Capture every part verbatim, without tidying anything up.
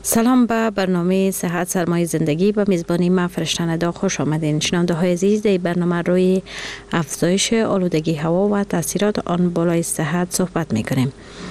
سلام به برنامه صحت سرمایه زندگی و میزبانی من فرشته ندا خوش آمدین. شنونده های عزیز، در برنامه روی افزایش آلودگی هوا و تاثیرات آن بالای صحت صحبت میکنیم.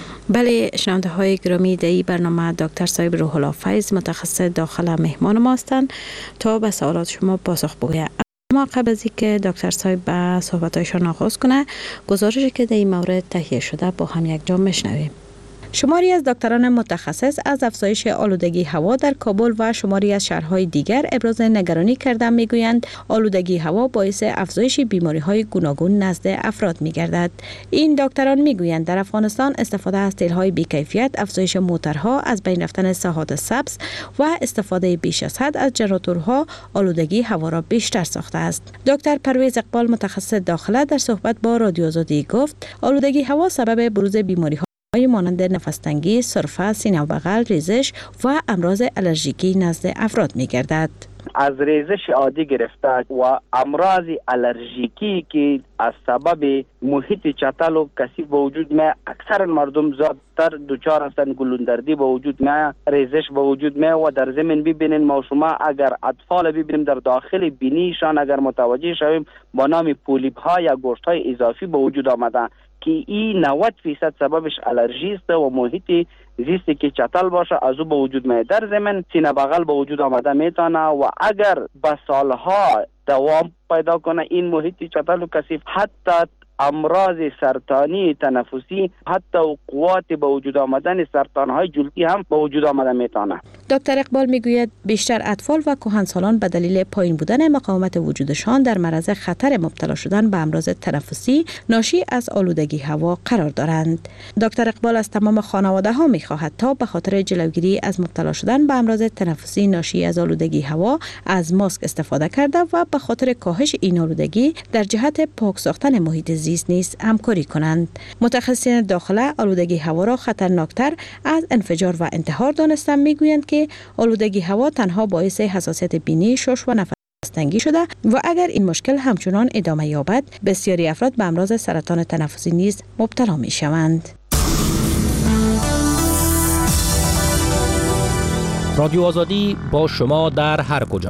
بله شنونده های گرامی، در این برنامه دکتر صاحب روح الله فیض متخصص داخل مهمان ما هستند تا به سوالات شما پاسخ بگوید. اما قبل از اینکه دکتر صاحب به صحبتایشان آغاز کنه، گزارشی که در این مورد تهیه شده با هم یک جا میشنویم. شماری از دکتران متخصص از افزایش آلودگی هوا در کابل و شماری از شهرهای دیگر ابراز نگرانی کردند. میگویند آلودگی هوا باعث افزایش بیماری‌های گوناگون نزد افراد می‌گردد. این دکتران میگویند در افغانستان استفاده از تیل‌های بی‌کیفیت، افزایش موتورها، از بین رفتن ساحات سبز و استفاده بیش از حد از جنراتورها آلودگی هوا را بیشتر ساخته است. دکتر پرویز اقبال متخصص داخله در صحبت با رادیو آزادی گفت آلودگی هوا سبب بروز بیماری‌ها مانند نفس‌تنگی، سرفه، سینه و بغل، ریزش و امراض الرژیکی نزد افراد می‌گردد. از ریزش عادی گرفته و امراض الرژیکی که از سبب محیط چتل و کثیف به وجود می، اکثر مردم زیادتر دچار هستند. گلوندردی به وجود می، ریزش به وجود می و در زمین ببینین ما شما اگر اطفال ببینیم در داخل بینیشان اگر متوجه شویم با نام پولیپ ها یا گوشت های اضافی به وجود آمده که این نود فیصد سببش الرژی است و محیط زیستی که چتل باشه از او به وجود می. در زمین سینه بغل به وجود آمده میتونه و اگر به سالها دوام پیدا کنه این محیط چتل و کثیف حتی امراض سرطانی تنفسی، حتی قوات به وجود آمدن سرطان‌های جلدی هم به وجود آمده میتونه. دکتر اقبال میگوید بیشتر اطفال و کهنسالان به دلیل پایین بودن مقاومت وجودشان در معرض خطر مبتلا شدن به امراض تنفسی ناشی از آلودگی هوا قرار دارند. دکتر اقبال از تمام خانواده ها میخواهد تا به خاطر جلوگیری از مبتلا شدن به امراض تنفسی ناشی از آلودگی هوا از ماسک استفاده کرده و به خاطر کاهش این آلودگی در جهت پاک ساختن محیط زیست نیز همکاری کنند. متخصصین داخله آلودگی هوا را خطرناکتر از انفجار و انتحار دانستند. میگویند که آلودگی هوا تنها باعث حساسیت بینی، شش و نفس تنگی شده و اگر این مشکل همچنان ادامه یابد بسیاری افراد به امراض سرطان تنفسی نیز مبتلا می شوند. رادیو آزادی با شما در هر کجا.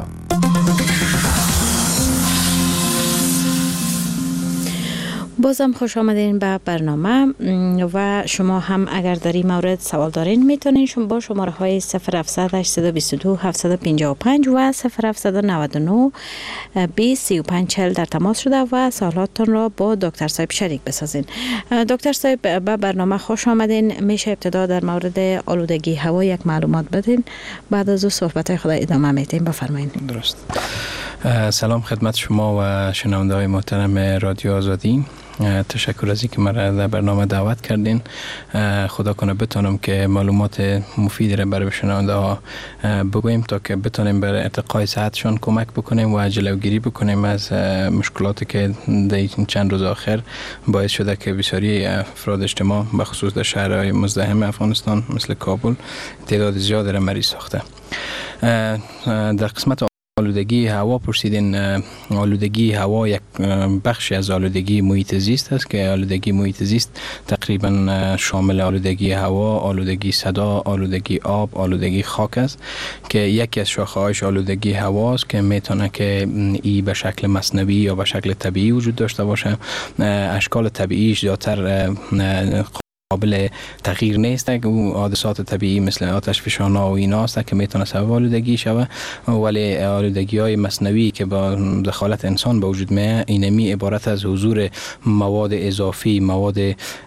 بازم خوش آمدین به برنامه و شما هم اگر در این مورد سوال دارین میتونین شما با شماره های صفر هفتصد هشتصد و بیست و دو هفتصد و پنجاه و پنج و صفر هفتصد و نود و نه بیست سی و پنج چهل در تماس شده و سوالاتتون را با دکتر صاحب شریک بسازین. دکتر صاحب به برنامه خوش آمدین. میشه ابتدا در مورد آلودگی هوا یک معلومات بدین، بعد از او صحبت خود ادامه میدیم. بفرمایید. درست. سلام خدمت شما و شنونده های محترم رادیو آزادی. تشکر از اینکه مرا در برنامه دعوت کردین. خدا کنه بتونم که معلومات مفیدی را برای شنونده ها بگویم تا که بتونیم برای ارتقای صحتشان کمک بکنیم و جلوگیری بکنیم از مشکلاتی که در چند روز آخر باعث شده که بسیاری افراد اجتماع به خصوص در شهرهای مزدحم افغانستان مثل کابل تعداد زیادی را مریض ساخته. در قسمت آلودگی هوا پرسیدین. آلودگی هوا یک بخشی از آلودگی محیط زیست است که آلودگی محیط زیست تقریبا شامل آلودگی هوا، آلودگی صدا، آلودگی آب، آلودگی خاک است که یکی از شاخه‌هایش آلودگی هوا است که میتونه که ای به شکل مصنوعی یا به شکل طبیعی وجود داشته باشه. اشکال طبیعیش زیادتر قابل تغییر نیست. او حادثات طبیعی مثل آتش فشان‌ها و اینا است که میتونه سبب آلودگی شود، ولی آلودگی های مصنوعی که با دخالت انسان به وجود میاد اینمی عبارت از حضور مواد اضافی، مواد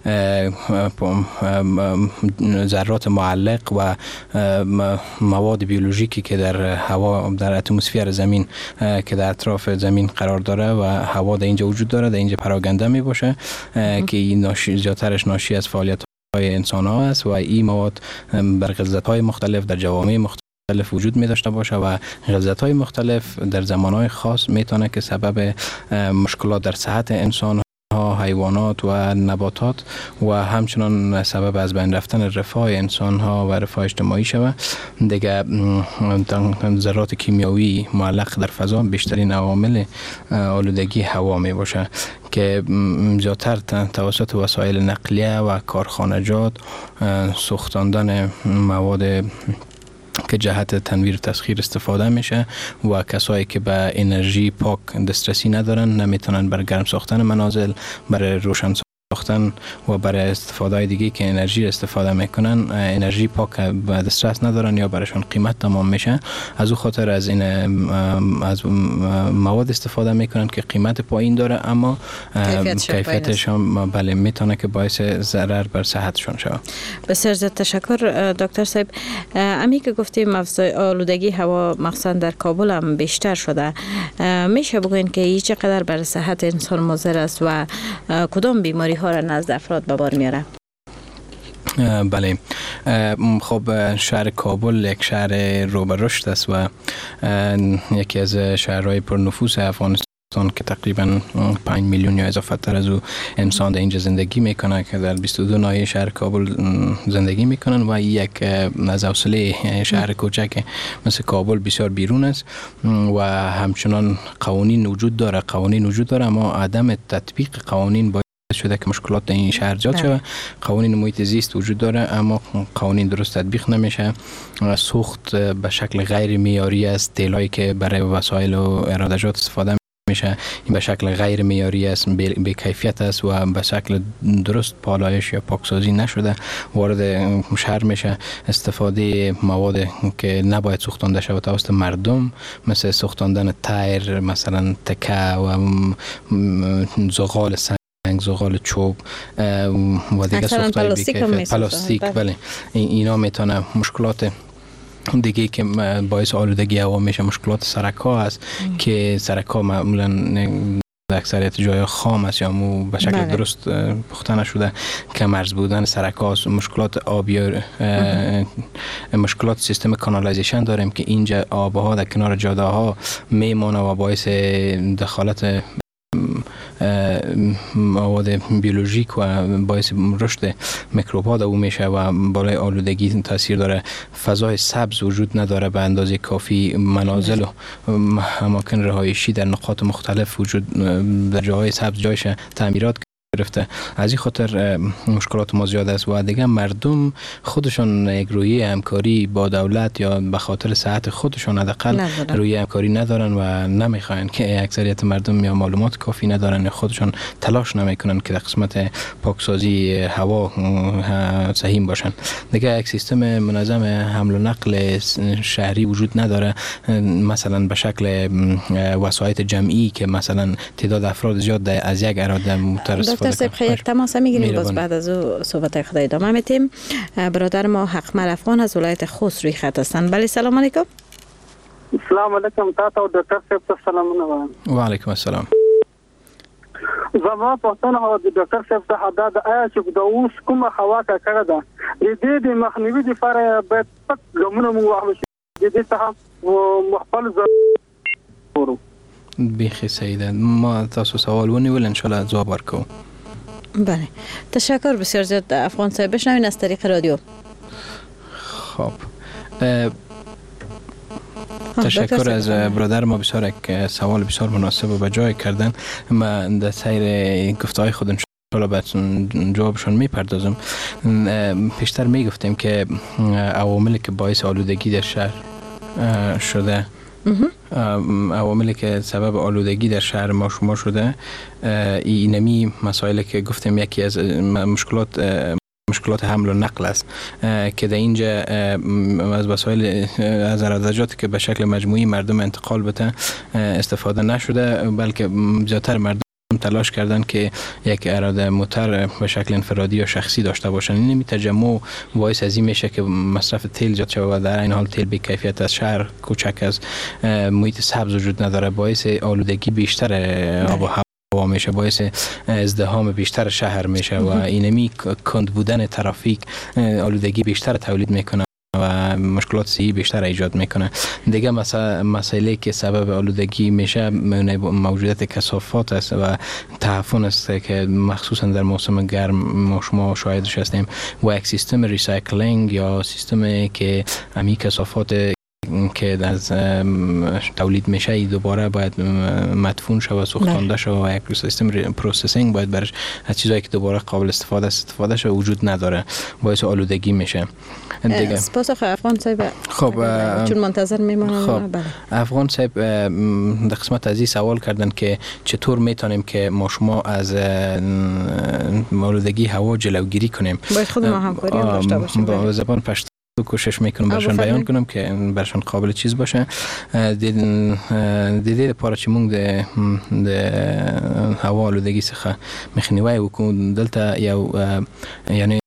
ذرات معلق و مواد بیولوژیکی که در هوا، در اتمسفر زمین که در اطراف زمین قرار داره و هوا در اینجا وجود داره، در اینجا پراکنده می باشه که این ناشی زیادترش ناشی از فعالیت های انسان ها است و این مواد بر غلظت های مختلف در جوامع مختلف وجود می داشته باشه و غلظت های مختلف در زمان های خاص میتونه که سبب مشکلات در صحت انسان ها، حیوانات و نباتات و همچنان سبب از بین رفتن رفاه انسان ها و رفاه اجتماعی شود. دیگه ذرات کیمیایی معلق در فضا بیشترین عوامل آلودگی هوا می باشه که زیادتر توسط وسایل نقلیه و کارخانجات، سوختاندن مواد که جهت تنویر تسخیر استفاده میشه و کسایی که به انرژی پاک دسترسی ندارن نمیتونن برای گرم ساختن منازل، برای روشن ساختن و برای استفاده دیگه که انرژی استفاده میکنن انرژی پاک به دسترس ندارن یا برایشان قیمت تمام میشه. از او خاطر از این از مواد استفاده میکنن که قیمت پایین داره اما کیفیتش هم بله میتونه که باعث ضرر بر صحتشون شود. بسیار زیاد تشکر دکتر صاحب. امی که گفتیم افزایش آلودگی هوا مخصوصا در کابل هم بیشتر شده، میشه بگوین که این چقدر بر صحت انسان مضر است و کدام بیماری ها را نزد افراد به بار میاره؟ بله، خب شهر کابل یک شهر رو به رشد است و یکی از شهرهای پرنفوس افغانستان که تقریبا پنج میلیون یا اضافه تر از او انسان در اینجا زندگی میکنه که در بیست و دو ناحیه شهر کابل زندگی میکنن و یک از حوصله شهر کوچک مثل کابل بسیار بیرون است و همچنان قوانین وجود داره قوانین وجود داره اما عدم تطبیق قوانین باید شده که مشکلات در این شهر ایجاد شود. قوانین محیط زیست وجود داره اما قوانین درست تطبیق نمیشه. سوخت به شکل غیر معیاری است، تیلایی که برای وسایل و ارادجات استفاده میشه این به شکل غیر معیاری است، به کیفیت است و به شکل درست پالایش یا پاکسازی نشده وارد شهر میشه. استفاده مواد که نباید سوختانده شود توسط مردم مثل سوختاندن تایر، مثلا تکه و زغال زغال چوب و دیگه سوختای بیکیفیت پلاستیک بله اینا میتونه مشکلات دیگه که باعث آلودگی هوا میشه. مشکلات سرکا است ام. که سرکا معمولا در اکثریت جای خام است یا مو به شکل بله. درست پخته نشده، کم ارز بودن سرکا است. مشکلات آبی مشکلات سیستم کانالایزیشن داریم که اینجا آبها در کنار جاده ها میمونه و باعث دخالت مواد بیولوژیک و باعث رشد میکروب‌ها در او میشه و بالای آلودگی تاثیر داره. فضای سبز وجود نداره به اندازه کافی. منازل و اماکن رهایشی در نقاط مختلف وجود در جاهای سبز جایش تعمیرات گرفته. از این خاطر مشکلات ما زیاد است و دیگه مردم خودشون یک رویه همکاری با دولت یا به خاطر صحت خودشون حداقل رویه همکاری ندارن و نمیخواین که اکثریت مردم یا معلومات کافی ندارن، خودشون تلاش نمیکنن که در قسمت پاکسازی هوا سهیم باشن. دیگه یک سیستم منظم حمل و نقل شهری وجود نداره، مثلا به شکل وسایط جمعی که مثلا تعداد افراد زیاد از یک اراده موتور دکتر صاحب خیلی یک تماس میگیریم باز بعد از او صحبت خدای ادامه میتیم. برادر ما حقمل افغان از ولایت خوست روی خط هستن. بله سلام علیکم. سلام علیکم تاسو دکتر صاحب ته سلامونه. و علیکم السلام. زما پښتنه د ډاکټر صاحب ته حدا د آیا چې د اوس کومه هوا کا کړه ده د دې د مخنیوي لپاره باید پک ګمونه مو واخلو چې د دې څخه مخفل ضرورو. بیخی سیده ما تاسو سوال ونیول ان شاء الله جواب ورکو. بله تشکر بسیار زیاد افغان صاحب. بشنوین از طریق رادیو. خب تشکر از برادر ما، بسیار یک سوال بسیار مناسب و به جای کردن. من در سیر گفته‌های خود حالا بهتون جوابشون میپردازم. پیشتر میگفتیم که عواملی که باعث آلودگی در شهر شده عواملی که سبب آلودگی در شهر ما شما شده اینمی مسائل که گفتیم یکی از مشکلات مشکلات حمل و نقل است که در اینجا از وسایل از ارادجاتی که به شکل مجموعی مردم انتقال بده استفاده نشده، بلکه زیادتر مردم تلاش کردن که یک اراده موتور به شکل انفرادی یا شخصی داشته باشن. این می تجمع باعث از این میشه که مصرف تیل زیاد شود و در این حال تیل بی کیفیت از شهر کوچک از محیط سبز وجود نداره، باعث آلودگی بیشتر آب و هوا میشه، باعث ازدحام بیشتر شهر میشه و اینمی کند بودن ترافیک آلودگی بیشتر تولید میکنه و مشکلات صحی بیشتر ایجاد میکنه. دیگه مسئله که سبب آلودگی میشه موجودیت کثافات است و تعفن است که مخصوصا در موسم گرم ما شما شاهدش هستیم و یک سیستم ریسایکلینگ یا سیستمی که امی کثافات که از تولید میشه دوباره باید مدفون شود و سوختانده شود و یک سیستم پروسسینگ باید برش از چیزایی که دوباره قابل استفاده استفاده شود وجود نداره، باعث آلودگی میشه دیگه. سپاس آقای افغان صاحب. خب چون منتظر میمونم. خب بله. افغان صاحب در قسمت از این سوال کردن که چطور میتونیم که ما شما از آلودگی هوا جلوگیری کنیم. باید خود ما همکاری داشته باشیم. با زبان پشتو کوشش میکنم برشان بیان کنم که برشان قابل چیز باشه. دیده پاره چې مونږ د هوا آلودگی څخه مخنیوي وکړو دلته یو یعنی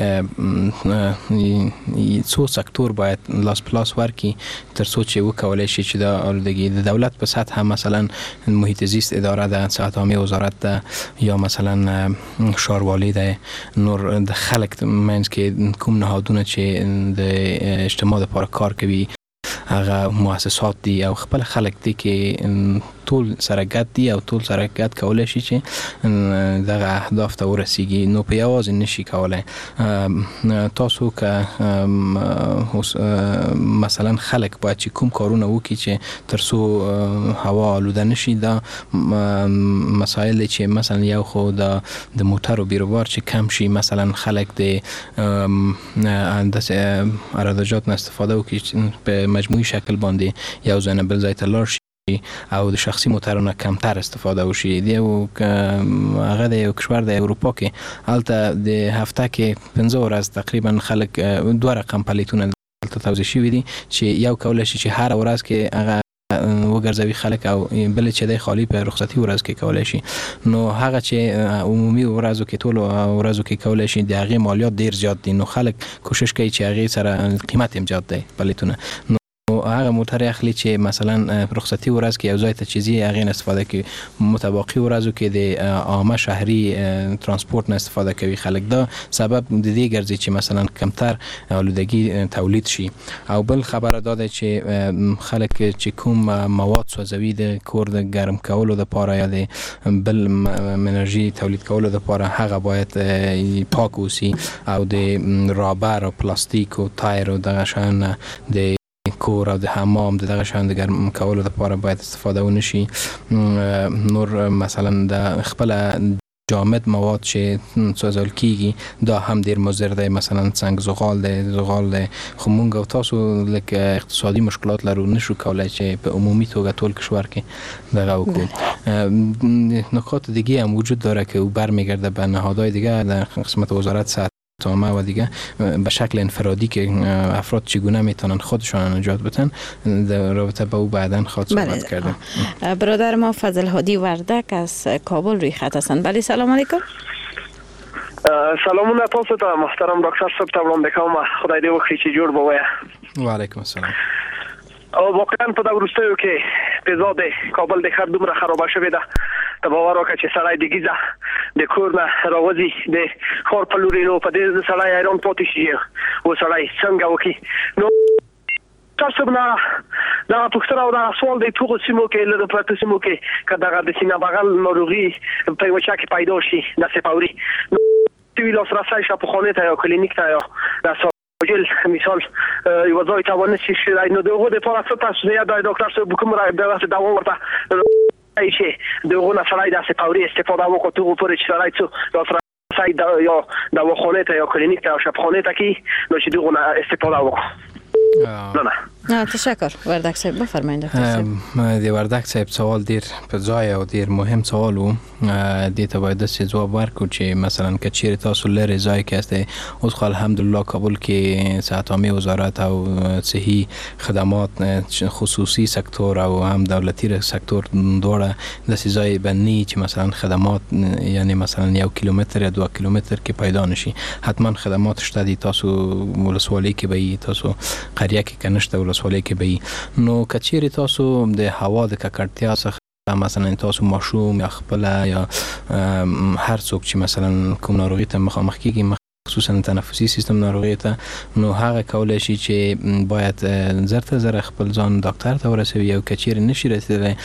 څو سکتور باید لاس پلاس ورکی تر څو چې وکولای شي چې دا آلودگی د دولت په سطح مثلا محیط زیست اداره ده، سطح عامه وزارت ده یا مثلا ښاروالي ده، نور د خلک منځ کې کوم نهادونه چې د اجتماع لپاره کار کوي هغه مؤسسات دي او خپل خلک دي کې ټول سره ګډ دي او ټول سره ګډ کولای شي چې دغه اهداف ته ورسیږي. نو په یوازې نشي کولای. تاسو که مثلا خلک باید چې کوم کارونه وکړي چې تر څو هوا آلوده نشي، دا مسائل چې مثلا یو خو د د موټر او بیروبار چې کم شي، مثلا خلک د اندازه عراده نه استفاده وکړي په مجموعي شکل باندې یو ځای نه بل ځای ته لاړ شي او د شخصي موټرونو کمتر استفاده وشي. دی او هغه د یو کشور د اروپا کې هلته د هفته کې پنځه ورځ تقریبا خلک دوه رقم پلیتونه دلته توزیع شوي دي چې یو کولای شي چې هر ورځ کې هغه وګرځوي خلک او بل چې د خالی په رخصتي ورځ کې کولای شي. نو هغه چې عمومي ورځو کې ټول ورځو کې کولای شي د هغه مالیات ډیر زیات دي، نو خلک کوشش کوي چې هغه سره قیمت هم زیات دی پلیتونه. هغه موټر اخلي چې مثلا رخصتي ورځ کې یو ځای ته چیزی هغه استفاده کوي، متباقی ورځو کې د عامه شهري ترانسپورت نه استفاده کوي خلک. دا سبب د دې ګرځي چې مثلا کمتر آلودگی تولید شي. او بل خبره داده چې خلک چې کوم مواد سوځوي د کور د ګرم کولو لپاره یا د بل انرژي تولید کولو لپاره هغه باید پاک اوسي او د رابر او پلاستیک او تایر او دغه شان د کور او د حمام دغه شان د ګرم کولو لپاره باید استفاده ونشي. نور مثلا د خپل جامد مواد چې سوځول کیږي دا هم ډیر مضر دی، مثلا څنګه زغال دی زغال دی خو مونږ او تاسو لکه اقتصادي مشکلات لرو نشو کولای چې په عمومي توګه ټول کشور کې دغه وکړو. نکات دیگه هم وجود داره که برمیگرده به نهادهای دیگه در قسمت وزارت صحت عامه و دیگه به شکل انفرادی که افراد چگونه میتونن خودشان نجات بدن در رابطه با او بعداً خواهد صحبت کردیم. برادر ما فضل هادی وردک از کابل روی خط هستند. بله سلام علیکم. سلامونه تاسو ته محترم ډاکټر صاحب ته وړاندې کوم. خدای دې وکړي چې جوړ بوي. وعلیکم السلام. او واقعا په دا وروستیو کې فضا د کابل د ښار دومره خرابه شوې ده ته باور وکړه چې سړی د ګیزه د کور نه راوځي د ښار په لوري نو په دې سړی حیران پاتې شي و سړی څنګه وکړي. نو تاسو نه دا پوښتنه او دا سوال د ټولو سیمو کې له پرته سیمو کې که دغه د سینه بغل ناروغي په یو چا کې پیدا شي د سپاوري نو دوی لاسرسی شفاخانه ته یا کلینیک ته یا جل مثال یو ځای ته ونه شي نو دغه د پاره څه تاسو یا د ډاکټر صاحب کوم راي د وخت دا ورته شي دغه نه سړی د سپاوري استفاده وکړو ته پورې چې سړی څو لاسرسی یا د وخانه ته یا کلینیک ته یا شفاخانه ته کې نو چې دغه استفاده وکړو. نه نه تشکر. وردک صاحب بفرمایید. دکتر صاحب دی وردک صاحب سوال دیر په ځای او دیر مهم سوال وو. دې ته باید څه جواب ورکړو چې مثلا که چیرې تاسو لري ځای کې استه اوس خو الحمدلله کابل کې صحت عامه وزارت او صحي خدمات خصوصي سکتور او هم دولتي سکتور دواړه د ځای بنی چې مثلا خدمات یعنی مثلا یو کیلومتر یا دو کیلومتر کې پیدا نشي حتما خدمات شته دي. تاسو ولسوالۍ کې به تاسو قریه کې کنيشته ولسوالۍ کې به نو کچېری تاسو د هوا د ککړتیا څخه مثلا تاسو ماشوم یا خپل یا هر څوک چې مثلا کوم ناروغي ته مخامخ کیږي خصوصا تنفسی سیستم ناروغی ته، نو هغه کولای شي چې باید زرته زره خپل ځان ډاکټر ته ورسوي او کچیر نشي رسیدلی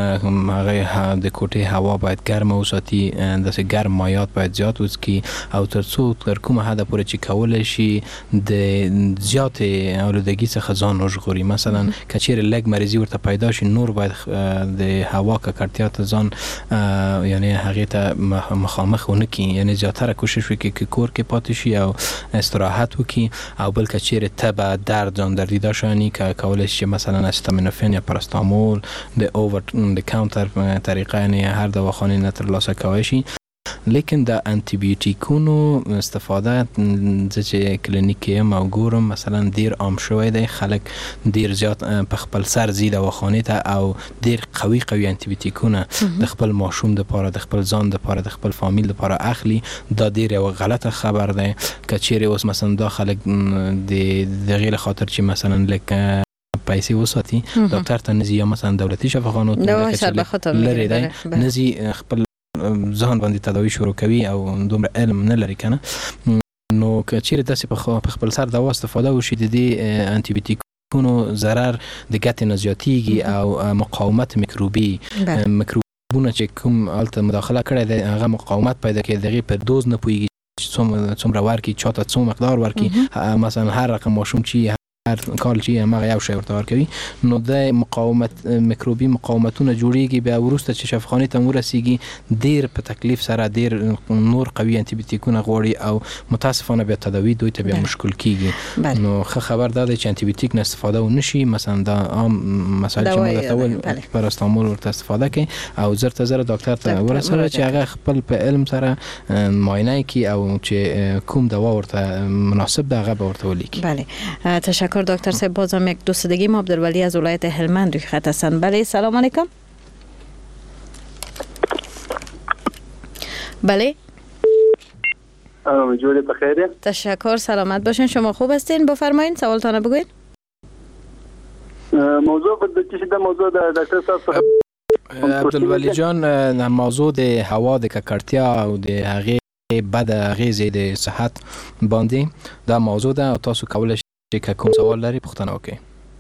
هغه د کوټې هوا باید ګرمه وساتي، داسې ګرم مایات باید زیات وڅکي او تر څو تر کومه حده پورې چې کولای شي د زیات اولودګي څخه ځان وژغوري. مثلا کچیر لګ مریضي ورته پیدا شي نور باید د هوا ککړتیا ته ځان یعنی هغه ته مخامخ ونه کی، یعنی زیاتره کوشش وکړي چې کور کې پاتې شي او استراحت وکړي. او بل کچیر تبه درد ځان دردی داشتنی که کولای شي مثلا استامینوفن یا پاراستامول د اوور د کاونتر طریقه یعنی هر دواخانه نه ترلاسه کوي شي. لیکن د انتی بیوتیکونو استفاده چې کلینیکی ما ګورم مثلا ډیر عام شوی دی، خلک ډیر زیات په خپل سر زی دواخانه ته او ډیر قوي قوي انتی بیوتیکونه د خپل ماشوم د پاره د خپل ځان د پاره د خپل فامیل د پاره اخلي. دا ډیر یو غلطه خبر ده که چیرې اوس مثلا دا خلک د دغه خاطر چې مثلا لکه پیسې وساتي ډاکټر ته نزي یا مثلا دولتي شفاخانو ته لري دی نزي خپل ځان باندې تداوی شروع کوي او دومره علم نه لري کنه. نو که چیرې داسې په خپل سر دوا استفاده وشي د دې انتی بیوتیکونو ضرر د ګټې نه زیاتیږي او مقاومت میکروبي میکروبونه چې کوم الته مداخله کړی دی هغه مقاومت پیدا کوي، دغه په دوز نه پوهیږي څومره ورکی چاته څو مقدار ورکی، مثلا هر رقم ماشوم چی هر کال چی هغه یو شی ورته ورکوي. نو د مقاومت میکروبي مقاومتونه جوړیږي، بیا ورسته چې شفاخانه ته ورسیږي ډیر په تکلیف سره ډیر نور قوي انتی بیوتیکونه غوړي او متاسفانه بیا تداوی دوی ته بیا مشکل کیږي. نو خه خبر داده چې انتی بیوتیک نه استفاده و نشي، مثلا دا عام مسائل چې موږ ته ول پاراستامول ورته استفاده کوي او زرته زره ډاکټر ته ورسره چې هغه خپل په علم سره معاینه کوي او چې کوم دوا ورته مناسب ده هغه ورته ولیکي. بله تشکر دکتر صاحب. بازم یک دوستگی ما عبدالولی از ولایت هلمند روی خط هستند. بله سلام علیکم. بله جوری بخیره. تشکر سلامت باشین. شما خوب هستین؟ بفرمایین سوالتان بگوین. موضوع خود چی ده موضوع ده دکتر صاحب؟ عبدالولی جان موضوع د هوا د ککړتیا او د هغه بد اغیزې د صحت باندې دا موضوع ده او تاسو کولای شئ که کوم سوال لري پوښتنه وکړئ.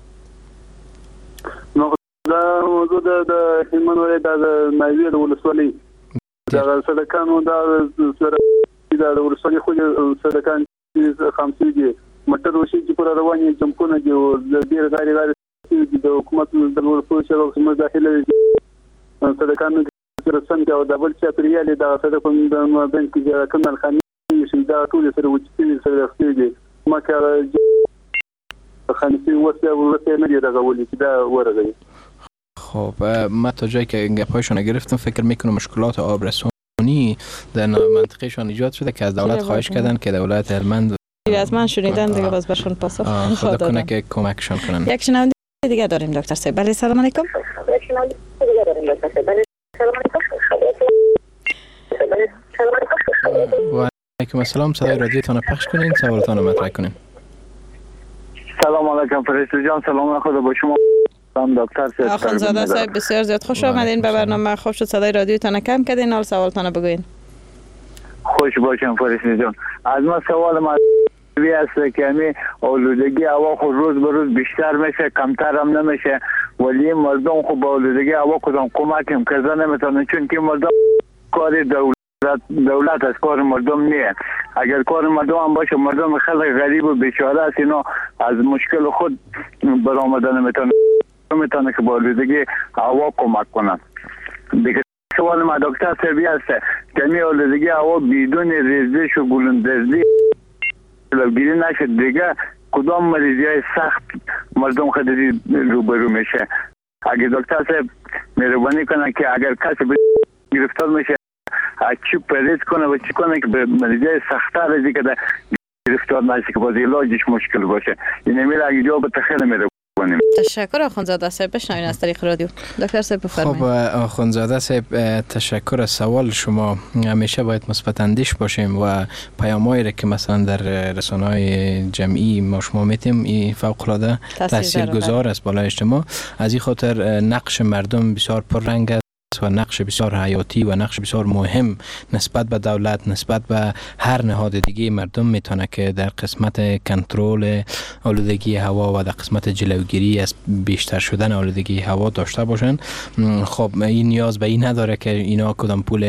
نو دا موضوع د هلمند ولایت د مایوې د ولسوالۍ د سړکانو د سره د ولسوالۍ خو سړکان خمسې دي موټر وشي چې پر رواني جمکونه دي او د ډیر غیر غیر د حکومت د ولسوالۍ سره کوم داخله سړکانو سره څنګه او د بل چا پریالي د سړکونو د بنک کې کومل خاني شي دا ټول سره وچې سره خېږي مکه خانسی وسه ورته نه دی راغولي چې دا ورغی. خب ما تا جایی که گپایشون گرفتم فکر میکنم مشکلات آبرسانی در منطقهشان ایجاد شده که از دولت خواهش کردن که دولت هلمند از من شنیدن دیگه باز برشون پاسخ خدا کنه که کمکشان کنن. یک شنونده دیگه داریم دکتر صاحب. بله سلام علیکم. یک شنونده دیگه داریم دکتر صاحب. بله سلام علیکم. و علیکم السلام. صدای رادیوتون پخش کنین سوالتون مطرح کنین. سلام علیکم فرشته جان. سلام خدا با شما. سلام دکتر صاحب. آخوندزاده صاحب بسیار زیاد خوش آمدین به برنامه. خوب شد صدای رادیوتون کم کردین. حال سوالتون بگوین. خوش باشم فرشته جان. از ما سوال ما وی است که می اولودگی هوا خود روز به روز بیشتر میشه، کمتر هم نمیشه، ولی مردم خود با اولودگی هوا کدام کمک هم کردن نمیتونن چون که مردم کار دولت دولت از کار مردم نیه. اگر کار مردم هم باشه مردم خیلی غریب و بیچاره است، اینا از مشکل خود برآمده نمیتونه میتونه که با اولودگی هوا کمک کنن. دیگه سوال ما دکتر صاحبی است که می اولودگی هوا بدون ریزش و گلوندزدی لوگیری نشه دیگه کدام مریضی های سخت مردم خیلی روبرو میشه. اگر دکتر صاحب مهربانی کنن که اگر کسی گرفتار میشه چی پرهیز کنه و چی کنه که به مریضی سخت‌تر از اینکه گرفتار نشه که باز علاجش مشکل باشه. این میره اگه جواب تخیل میره. تشکر آخوندزاده صاحب. بشنوین از طریق رادیو. دکتر صاحب بفرمایید. خب آخوندزاده صاحب تشکر از سوال شما. همیشه باید مثبت اندیش باشیم و پیامایی را که مثلا در رسانه‌های جمعی ما شما میتیم این فوق العاده تاثیرگذار است بالای اجتماع. از این خاطر نقش مردم بسیار پررنگ و نقش بسیار حیاتی و نقش بسیار مهم نسبت به دولت، نسبت به هر نهاد دیگه مردم میتونه که در قسمت کنترل آلودگی هوا و در قسمت جلوگیری از بیشتر شدن آلودگی هوا داشته باشن. خب این نیاز به این نداره که اینا کدام پول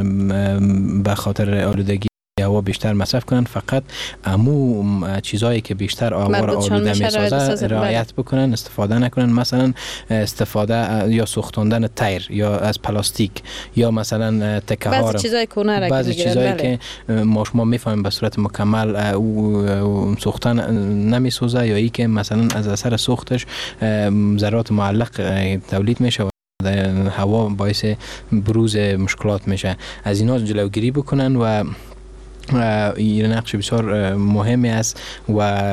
به خاطر آلودگی هوا بیشتر مصرف کنن، فقط امو چیزایی که بیشتر آوار آلوده میسازه رعایت بکنن، استفاده نکنن. مثلا استفاده یا سوختاندن تیر یا از پلاستیک یا مثلا تکه ها، بعضی چیزای کونه را بعضی چیزایی که ما شما میفهمیم به صورت مکمل او سوختن نمیسوزه یا ای که مثلا از اثر سوختش ذرات معلق تولید میشه و هوا باعث بروز مشکلات میشه. از اینا جلوگیری بکنن و این نقش بسیار مهمی است و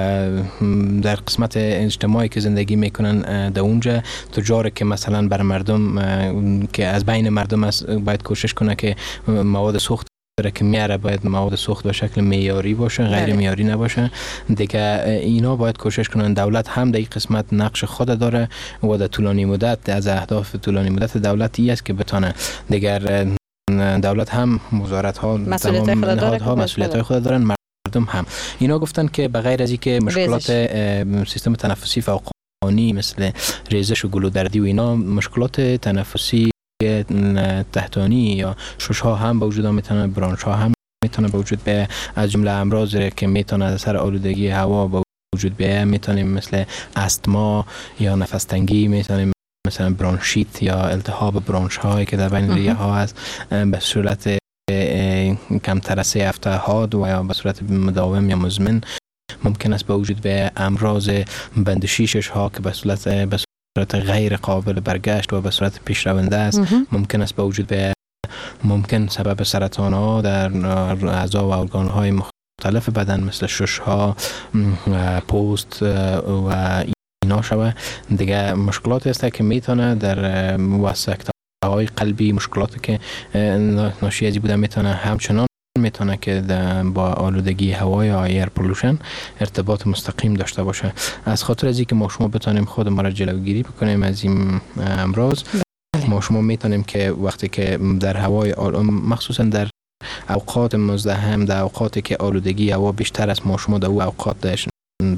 در قسمت اجتماعی که زندگی میکنن در اونجا تجار که مثلا بر مردم که از بین مردم است باید کوشش کنه که مواد سوخت که میاره باید مواد سوخت به شکل معیاری باشه، غیر معیاری نباشه دیگه. اینا باید کوشش کنن. دولت هم در این قسمت نقش خود داره و در طولانی مدت از اهداف طولانی مدت دولتی است که بتونه دیگر دولت هم وزارت ها مسئولیت خود داره ها مسئولیت های خود دارن، مردم هم. اینا گفتن که بغیر از اینکه مشکلات سیستم تنفسی فوقانی مثل ریزش و گلودردی و اینا، مشکلات تنفسی تحتانی یا شش ها هم به وجود میتونه، برانش ها هم میتونه به وجود بیاید. از جمله امراضی که میتونه از اثر آلودگی هوا به وجود بیاید میتونیم مثل استما یا نفس تنگی، میتونیم مثلا برانشیت یا التهاب برانش هایی که در بین ریه ها هست به صورت کمتر از سه هفته حاد و یا به صورت مداوم یا مزمن ممکن است به وجود به امراض بند شیشش ها که به صورت به صورت غیر قابل برگشت و به صورت پیش رونده است ممکن است به وجود به ممکن سبب سرطان ها در اعضا و ارگان های مختلف بدن مثل شش ها، پوست و اینا شوه. دیگه مشکلات است که میتونه در واسکته های قلبی، مشکلاتی که ناشی از بوده میتونه همچنان میتونه که با آلودگی هوا یا ایر پولوشن ارتباط مستقیم داشته باشه. از خاطر از اینکه ما شما بتونیم خود ما را جلوگیری بکنیم از این امراض، ما شما میتونیم که وقتی که در هوای مخصوصا در اوقات مزدحم، در اوقاتی که آلودگی هوا بیشتر است، ما شما در او اوقات داشت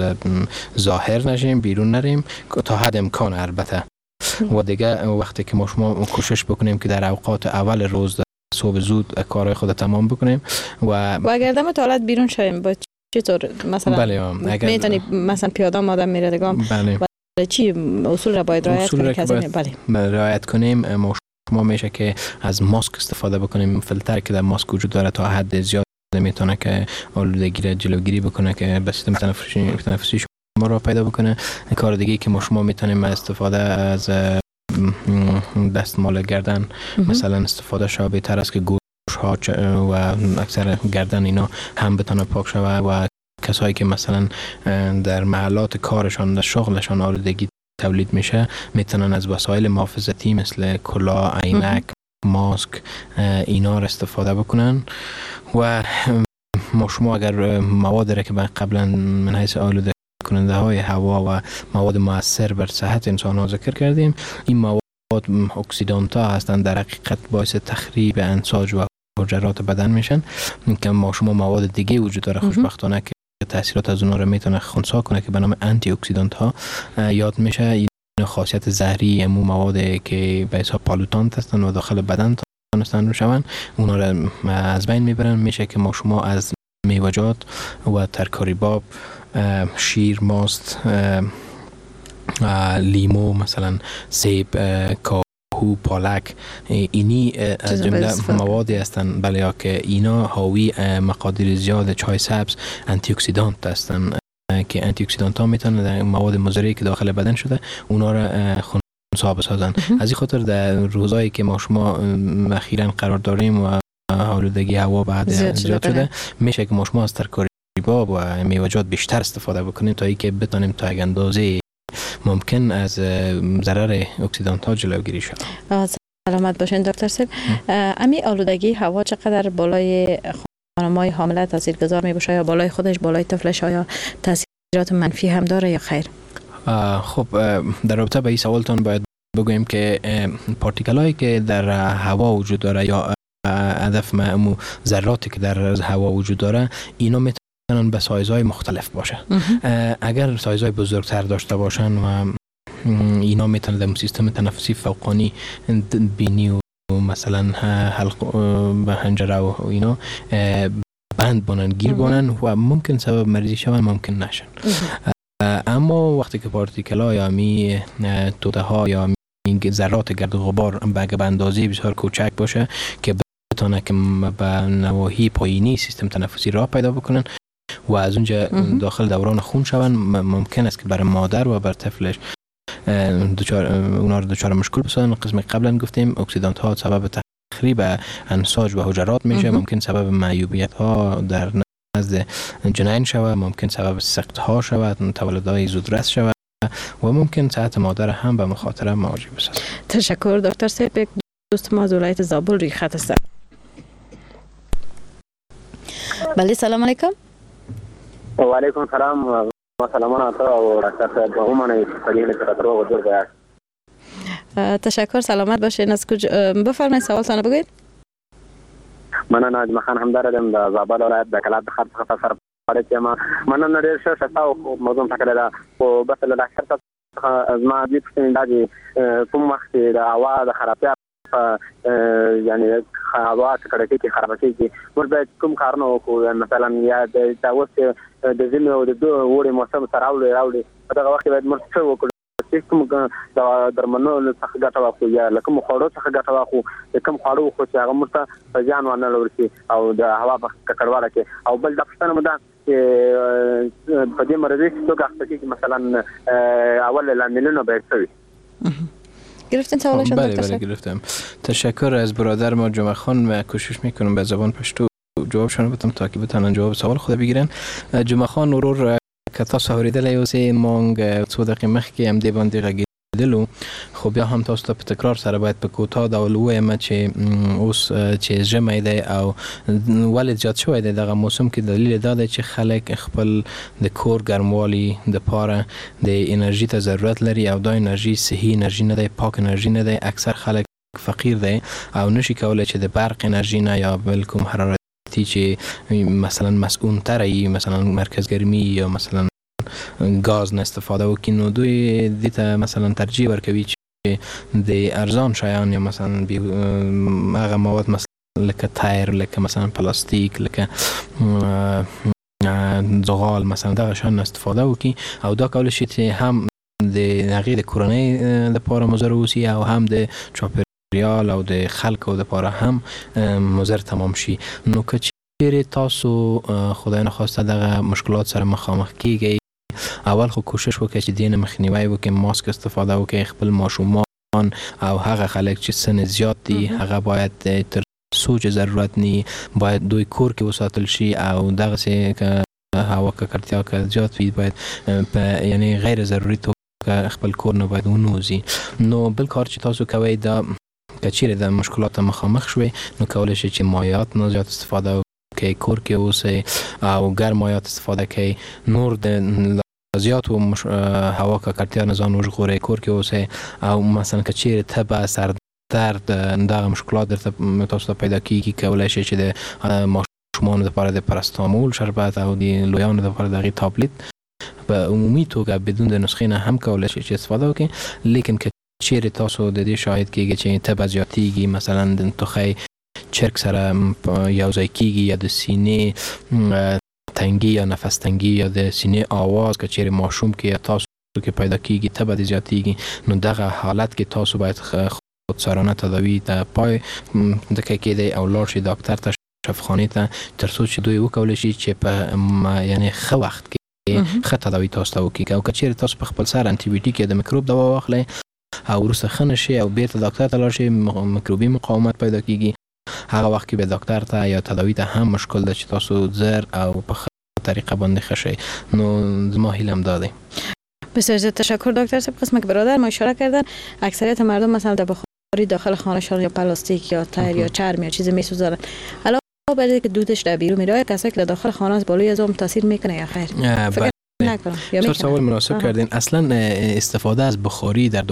ظاهر نشیم، بیرون نریم تا حد امکان البته. و دیگه وقتی که ما شما کوشش بکنیم که در اوقات اول روز صبح زود کارهای خود تمام بکنیم و و اگر دم حالت بیرون شویم با چطور مثلا بله اگر میتونی مثلا پیاده آدم میره دیگه بله چی اصول را باید رعایت کنیم که بله رعایت کنیم. ما شما میشه که از ماسک استفاده بکنیم، فیلتر که در ماسک وجود داره تا حد زیاد میتونه که آلودگی را جلوگیری بکنه که به سیستم تنفسی تنفسی شما را پیدا بکنه. کار دیگه که ما شما میتونیم استفاده از دستمال گردن مثلا استفاده شابه تر است که گوش ها و اکثر گردن اینا هم بتونه پاک شوه و کسایی که مثلا در محلات کارشان در شغلشان آلودگی تولید میشه میتونن از وسایل محافظتی مثل کلاه، عینک، ماسک اینا را استفاده بکنن. و ما شما اگر مواد را که قبلا من حیث آلوده کننده های هوا و مواد مؤثر بر صحت انسان ها ذکر کردیم، این مواد اکسیدانتا هستند، در حقیقت باعث تخریب انساج و حجرات بدن میشن که ما شما مواد دیگه وجود داره خوشبختانه که تاثیرات از اونها رو میتونه خنثی کنه که به نام آنتی اکسیدانت ها یاد میشه. این خاصیت زهری امو مواد که به حساب پالوتانت هستند و داخل بدن تونستن بشون اونا رو از بین میبرن. میشه که ما شما از میوه‌جات و ترکاری باب، شیر، ماست، لیمو مثلا سیب، کاهو، پالک، اینی از جمله موادی هستند بله که اینا حاوی مقادیر زیاد چای سبز آنتی اکسیدانت هستند که آنتی اکسیدانت ها میتونن مواد مضری که داخل بدن شده اونا را خنثی بسازن. از این خاطر در روزایی که ما شما اخیراً قرار داریم و آلودگی هوا بعد زیاد, زیاد شده میشه که ما شما از ترکاری باب و میوه‌جات بیشتر استفاده بکنیم تا اینکه بتونیم تا یک اندازه ممکن از ضرر اکسیدانت ها جلوگیری شود. سلامت باشین دکتر صاحب. امی آلودگی هوا چقدر بالای خانم‌های حامله تاثیرگذار می باشه یا بالای خودش بالای طفلش آیا تاثیرات منفی هم داره یا خیر؟ خب در رابطه با این سوالتون باید بگوییم که پارتیکل هایی که در هوا وجود داره یا هدف ما ذراتی که در هوا وجود داره اینا میتونن به سایزهای مختلف باشه. اگر سایزهای بزرگتر داشته باشن و اینا میتونه در سیستم تنفسی فوقانی بینی و مثلا حلق و حنجره و اینا بند بانن گیر بانن و ممکن سبب مریضی شون ممکن نشن. اما وقتی که پارتیکل ها یا می توده ها یا می ذرات گرد و غبار به اندازه بسیار کوچک باشه که بتونه که به نواحی پایینی سیستم تنفسی راه پیدا بکنن و از اونجا داخل دوران خون شون، ممکن است که برای مادر و بر طفلش دچار اونا رو دچار مشکل بسازن. قسم قبلا گفتیم اکسیدانت ها سبب تخریب انساج و حجرات میشه، ممکن سبب معیوبیت ها در نزد جنین شود، ممکن سبب سقط ها شود، تولدهای زودرس شود و ممکن صحت مادر هم به مخاطره مواجه بسازد. تشکر دکتر صاحب. دوست ما از ولایت زابل روی خط است. بله سلام علیکم. و علیکم سلام و سلامان تا و دکتر صاحب و همون فریل تراترو و دور بیاد. تشکر، سلامت باشین. از کجا بفرمایید سوالتان بگید. من ناجم خان همداردم د زابل ولایت د کلات د خط څخه سره فعالیت یم. من نن ډېر ښه شته او موضوع ټاکلې ده خو بس له ډاکټر څخه زما دې پوښتنې دا دي کوم وخت د هوا د خرابتیا یعنی هوا کړکۍ کې خراب کېږي موږ باید کوم کارونه وکړو؟ مثلا یا د اوس د ژمي او د اوړي موسم سره راوړي راوړي په دغه وخت کې باید موږ څه وکړو؟ کوم د درملو څخه ګټه واخلو یا له کوم خوړو څخه ګټه واخلو؟ د کوم خوړو وخورو چې هغه موږ ته زیان ونه لوري او د هوا په ککړواله کې؟ او بل د پښتنه مده په دې مرضی کې څنګه اخته کېږي؟ مثلا اول لاملونه باید څه وي؟ گرفتین سوالشون بله دکتر بله گرفتم. تشکر از برادر ما جمعه خان و کوشش میکنم به زبان پشتو جوابشون بدم تا که بتونن جواب سوال خود بگیرن. جمعه خان ورور که تاسو اوریدلی اوسئ مونږ څو دقیقې مخکې هم دې باندې غږېدلو، خو بیا هم تاسو ته په تکرار سره باید په کوتاه ډول ووایم چې اوس چې ژمی دی او ولې زیات شوی دی دغه موسم کې، دلیل دا دی چې خلک خپل د کور ګرموالي دپاره د انرژي ته ضرورت لري او دا انرژي صحي انرژي نه دی، پاک انرژي نه دی. اکثر خلک فقیر دی او نشي کولی چې د برق انرژي نه یا بل کوم حرارتي چې مثلا مسئول تره مثلا مرکز گرمی یا مثلا گاز نه استفاده وکړي، نو دوی دې ته مثلا ترجیح ورکوي چې د ارزان شیان یا مثلا هغه مواد مثلا لکه تایر، لکه مثلا پلاستیک، لکه زغال مثلا دغه شیان استفاده وکړي او دا کولی شي چې هم د هغې د کورنۍ لپاره مضر اوسي او هم د چاپیریال او د خلکو لپاره هم مضر تمام شي. نو که چیرې تاسو خدای نخواسته دغه مشکلات سره مخامخ کیږئ، اول خو کوشش وکړئ چې دې نه مخنیوی وکړئ، ماسک استفاده وکړئ. خپل ماشومان او هغه خلک چې سن زیات دي هغه باید تر څو چې ضرورت نی باید دوی کور کې وساتل شي او دغسې که هوا ککړتیا که زیات وي باید په یعنی غیر ضروري توګه خپل کور نه باید ونوځي. نو بل کار چې تاسو کوئ دا که چیرې د مشکلات مخامخ شوئ نو کولی شئ چې مایعات نه زیات استفاده وکړئ، کور کې اوسئ او ګرم مایعات استفاده کوئ. نور د زیات و مش... هوا ککړتیا نه ځان وژغورئ، کور کې اوسئ. او مثلا که چیرې تبه، سردرد دغه مشکلات درته تاسو ته پیدا کېږي، کولی شئ چې د ماشومانو دپاره د پرستامول شربت او د لویانو دپاره د هغې تابلیت په عمومي توګه بدون د نسخې نه هم کولی شئ چې استفاده وکړئ. لیکن که چیرې تاسو د دې شاهد کېږي چې تبه زیاتېږي، مثلا د توخی چرک سره یو ځای کېږي یا د سینې تنگی یا نفس تنگی یا د سینې آواز که چیرې ماشوم کې یا تاسو کې پیدا کېږي، تبه دې زیاتېږي، نو دغه حالت کې تاسو باید خودسرانه تداوی ته پای دکه کېدی او لاړ شئ ډاکټر ته، شفاخانې ته، تر څو چې دوی وکولی شي چې په یعنی ښه وخت کې ښه تداوی تاسو ته وکړي. او که چیرې تاسو په خپل سر انټي بیوټیک یا د میکروب دوا واخلئ او وروسته ښه نه شي او بیرته ډاکټر ته لاړ شئ، میکروبي مقاومت پیدا کېږي، هغه وخت کې به ډاکټر ته یا تداوی ته هم مشکل ده چې تاسو زر او په طریقه باندې ښه شئ. نو زما هیلم دا دی. بسیار زیاد تشکر دکتر صاحب. قسم که برادر ما اشاره کردن اکثریت مردم مثلا در بخاری داخل خانه‌شان یا پلاستیک یا تایر یا چرم یا چیزی میسوزونن، علاوه بر اینکه دودش در بیرون میره، کسایی که داخل خانه از بالای از اون تاثیر میکنه یا خیر؟ فکر نکنم. یا سوال مناسب کردین. اصلا استفاده از بخاری در داخل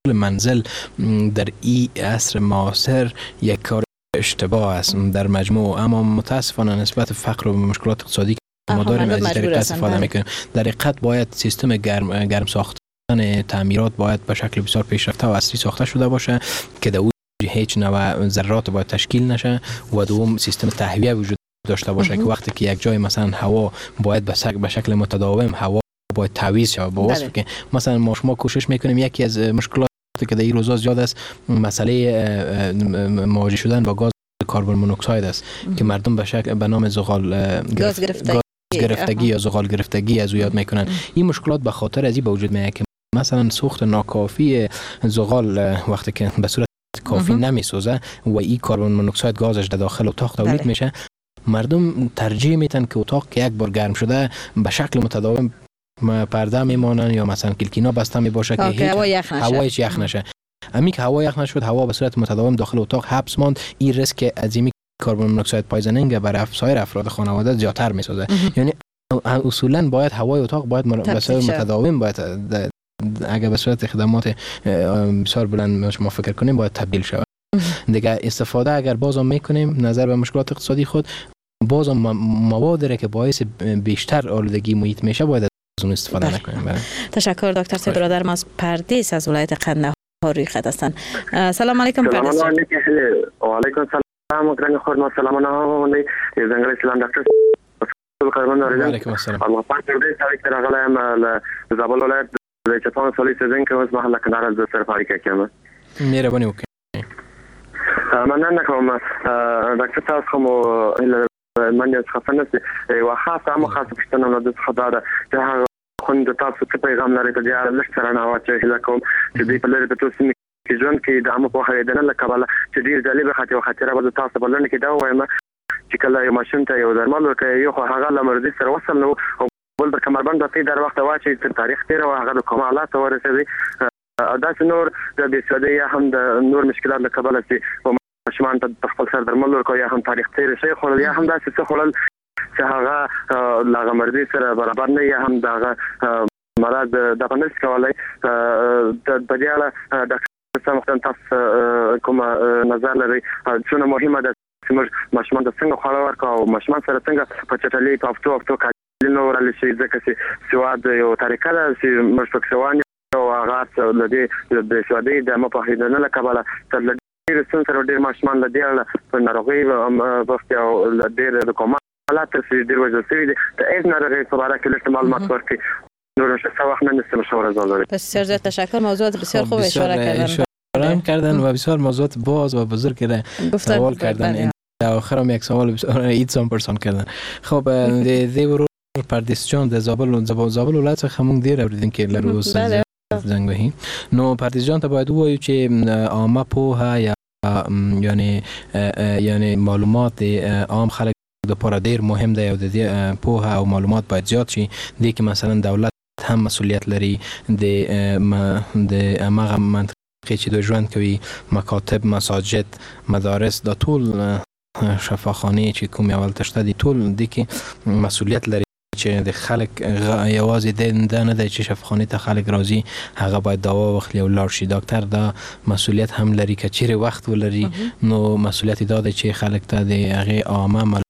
منزل در این عصر معاصر یک کار اشتباه است در مجموع، اما متاسفانه نسبت فقر و مشکلات اقتصادی که ما داریم از این طریقه استفاده میکنیم. در حقیقت باید سیستم گرم, گرم ساختن تعمیرات باید به شکل بسیار پیشرفته و عصری ساخته شده باشه که در او هیچ نوع ذرات باید تشکیل نشه و دوم سیستم تهویه وجود داشته باشه که وقتی که یک جای مثلا هوا باید به شکل متداوم هوا باید تعویض شود با واسه که مثلا ما شما کوشش میکنیم. یکی از مشکلات که در این روزا زیاد است مسئله مواجه شدن با گاز کربن مونوکساید است که مردم به شکل به نام زغال گاز گرفتگی, گرفتگی یا زغال گرفتگی از او یاد میکنن. این مشکلات به خاطر از این به وجود میاد که مثلا سوخت ناکافی زغال وقتی که به صورت کافی نمیسوزه و این کربن مونوکساید گازش در داخل اتاق تولید میشه، مردم ترجیح میتن که اتاق که یک بار گرم شده به شکل متداوم پرده میمانن یا مثلا کلکینا بسته می باشه که هیچ هوایش یخ نشه. امی که هوا یخ نشد، هوا به صورت متداوم داخل اتاق حبس ماند، این ریسک عظیمی کربن مونوکساید پایزنینگ برای سایر افراد خانواده زیادتر میسازه. یعنی اصولا باید هوای اتاق باید به صورت متداوم باید اگر به صورت خدمات بسیار بلند ما فکر کنیم باید تبدیل شود. دیگه استفاده اگر بازم میکنیم نظر به مشکلات اقتصادی خود، بازم موادی که باعث بیشتر آلودگی محیط میشه باید از اون استفاده نکنیم. تشکر دکتر سی برادر. ما از پردیس از ولایت قندهار روی خط هستند. سلام علیکم پردیس. و علیکم سلام مکرم خود ما سلام علیکم زنگل اسلام دکتر کارمند دارید. علیکم السلام. الله پاک دې تاریخ راغلی ام زابل ولایت د چپان سولې سزن کې اوس محله کندهار از سرپاری کې کوم. مهرباني وکړئ. مننه کوم ډاکټر تاسو کوم من یې څخه نشي او خاصه مو خاصه پښتنه نو د خدای دا چې خوند تاسو ته پیغام لري ته یار لږ سره نه واچي لکه چې دې په لري ته تاسو کې ژوند کې د عامه په هیدنه لکه بل چې ډیر جالب خاطر او خاطر به تاسو بلنه کې دا وایم چې کله یو ماشين ته یو درمل ورکړي یو هغه لمرځي سره وصل نو بل د کمربند په در وخت واچي تر تاریخ تیر او هغه د کومالات ورسېږي دا چې نور د بسودي هم د نور مشکلات لکه بل چې ماشومان ته خپل سر درمل ورکوي یا هم تاریخ تیر شي خو یا هم دا څه خلل چې هغه لغمرځي سره برابر نه یا هم دا مراد د پنځ کولای د بدیاله د سمختن تاسو کوم نظر لري چې مهمه ده چې ماشومان د څنګه خواړه ورکاو ماشومان سره څنګه په چټلي په افتو افتو کالي نو ورل شي ځکه چې سواد یو طریقه ده چې مشفقسوان او هغه لدی د سوادي د مپاهیدنه لکباله تر ډیر سره ډیر ماشومان لدی په ناروغي وخت او ډیر د کومالات چې ډیر وځي د ایز ناروغي په اړه کې معلومات ورکړي نور څه وخت نه نسته مشوره زالوري. بسیار زیاد تشکر. موضوعات بسیار خوب اشاره کردن اشاره کردن و بسیار موضوعات باز و بزرگ را سوال کردن. در آخر هم یک سوال بسیار ایتسان پرسان کردن. خب دی ورو پردیس جان در زابل و زابل ولایت خمون دیر اوریدین که لروز زنگ بهین نو پردیس جان تا باید وایو چې عامه پوهه یا یعنی یعنی معلومات عام خلک د پاره ډیر مهم دی او د پوهه او معلومات باید زیات شي. دی که مثلا دولت هم مسئولیت لري د د هغه منطقه چې دوی ژوند کوي، مکاتب، مساجد، مدارس، دا ټول شفاخانه چې کوم اول تشته دي ټول دی که مسئولیت لري چې د خلک یوازې د نه دی چې شفاخانه ته خلک راځي هغه باید دوا واخلي او لاړ شي. ډاکټر دا مسئولیت هم لري که چیرې وخت ولري نو مسئولیت دا دی چې خلک ته د هغه عامه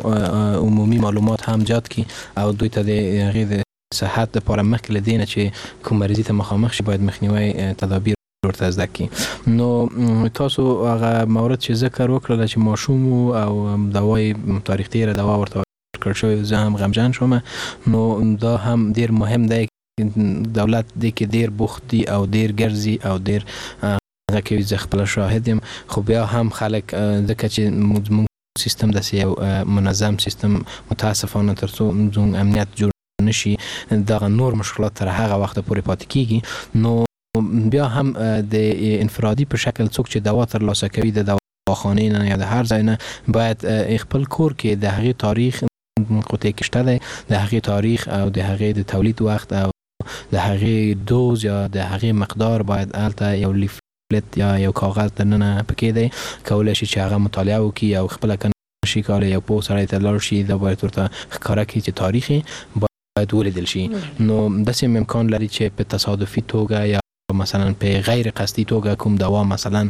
عمومی معلومات هم جات کی او دوی ته د هغه د صحت لپاره مخکې لدینه چې کوم مریضی ته مخامخ شي باید مخنیوي تدابیر ورته زده کی. نو تاسو هغه مورد چې ذکر وکړل چې ماشوم او دوای تاریخ تیر دوا ورته کړ شوی زه هم غمجن شوم. نو دا هم ډیر مهم دی دولت دی که ډیر بوختی او ډیر ګرځي او ډیر هغه کې ز خپل شاهدیم خو بیا هم خلک ځکه چې سیستم د یو منظم سیستم متاسفانه ترڅو زون امنیت جوړ نشي دا نور مشکلات تر هغه وخت پورې پاتې کیږي. نو بیا هم د انفرادي په شکل څوک چې دوا تر لاسه کوي د دواخانه نه یا د هر ځای نه باید خپل کور کې د هغه تاریخ قطعه کشته دی د هغه تاریخ او د هغه د تولید وخت او د هغه دوز یا د هغه مقدار باید البته یو لیف یا یو کاغذ دننه پکې دی کولای شي چې هغه مطالعه وکړي او خپل کنشي کار یو پو سره ته لار شي دا باید ورته ښکاره کړي چې تاریخي باید ولیدل شي. نو داسې امکان لري چې په تصادفي توګه یا که مثلا په غیر قصدي توګه کوم دوا مثلا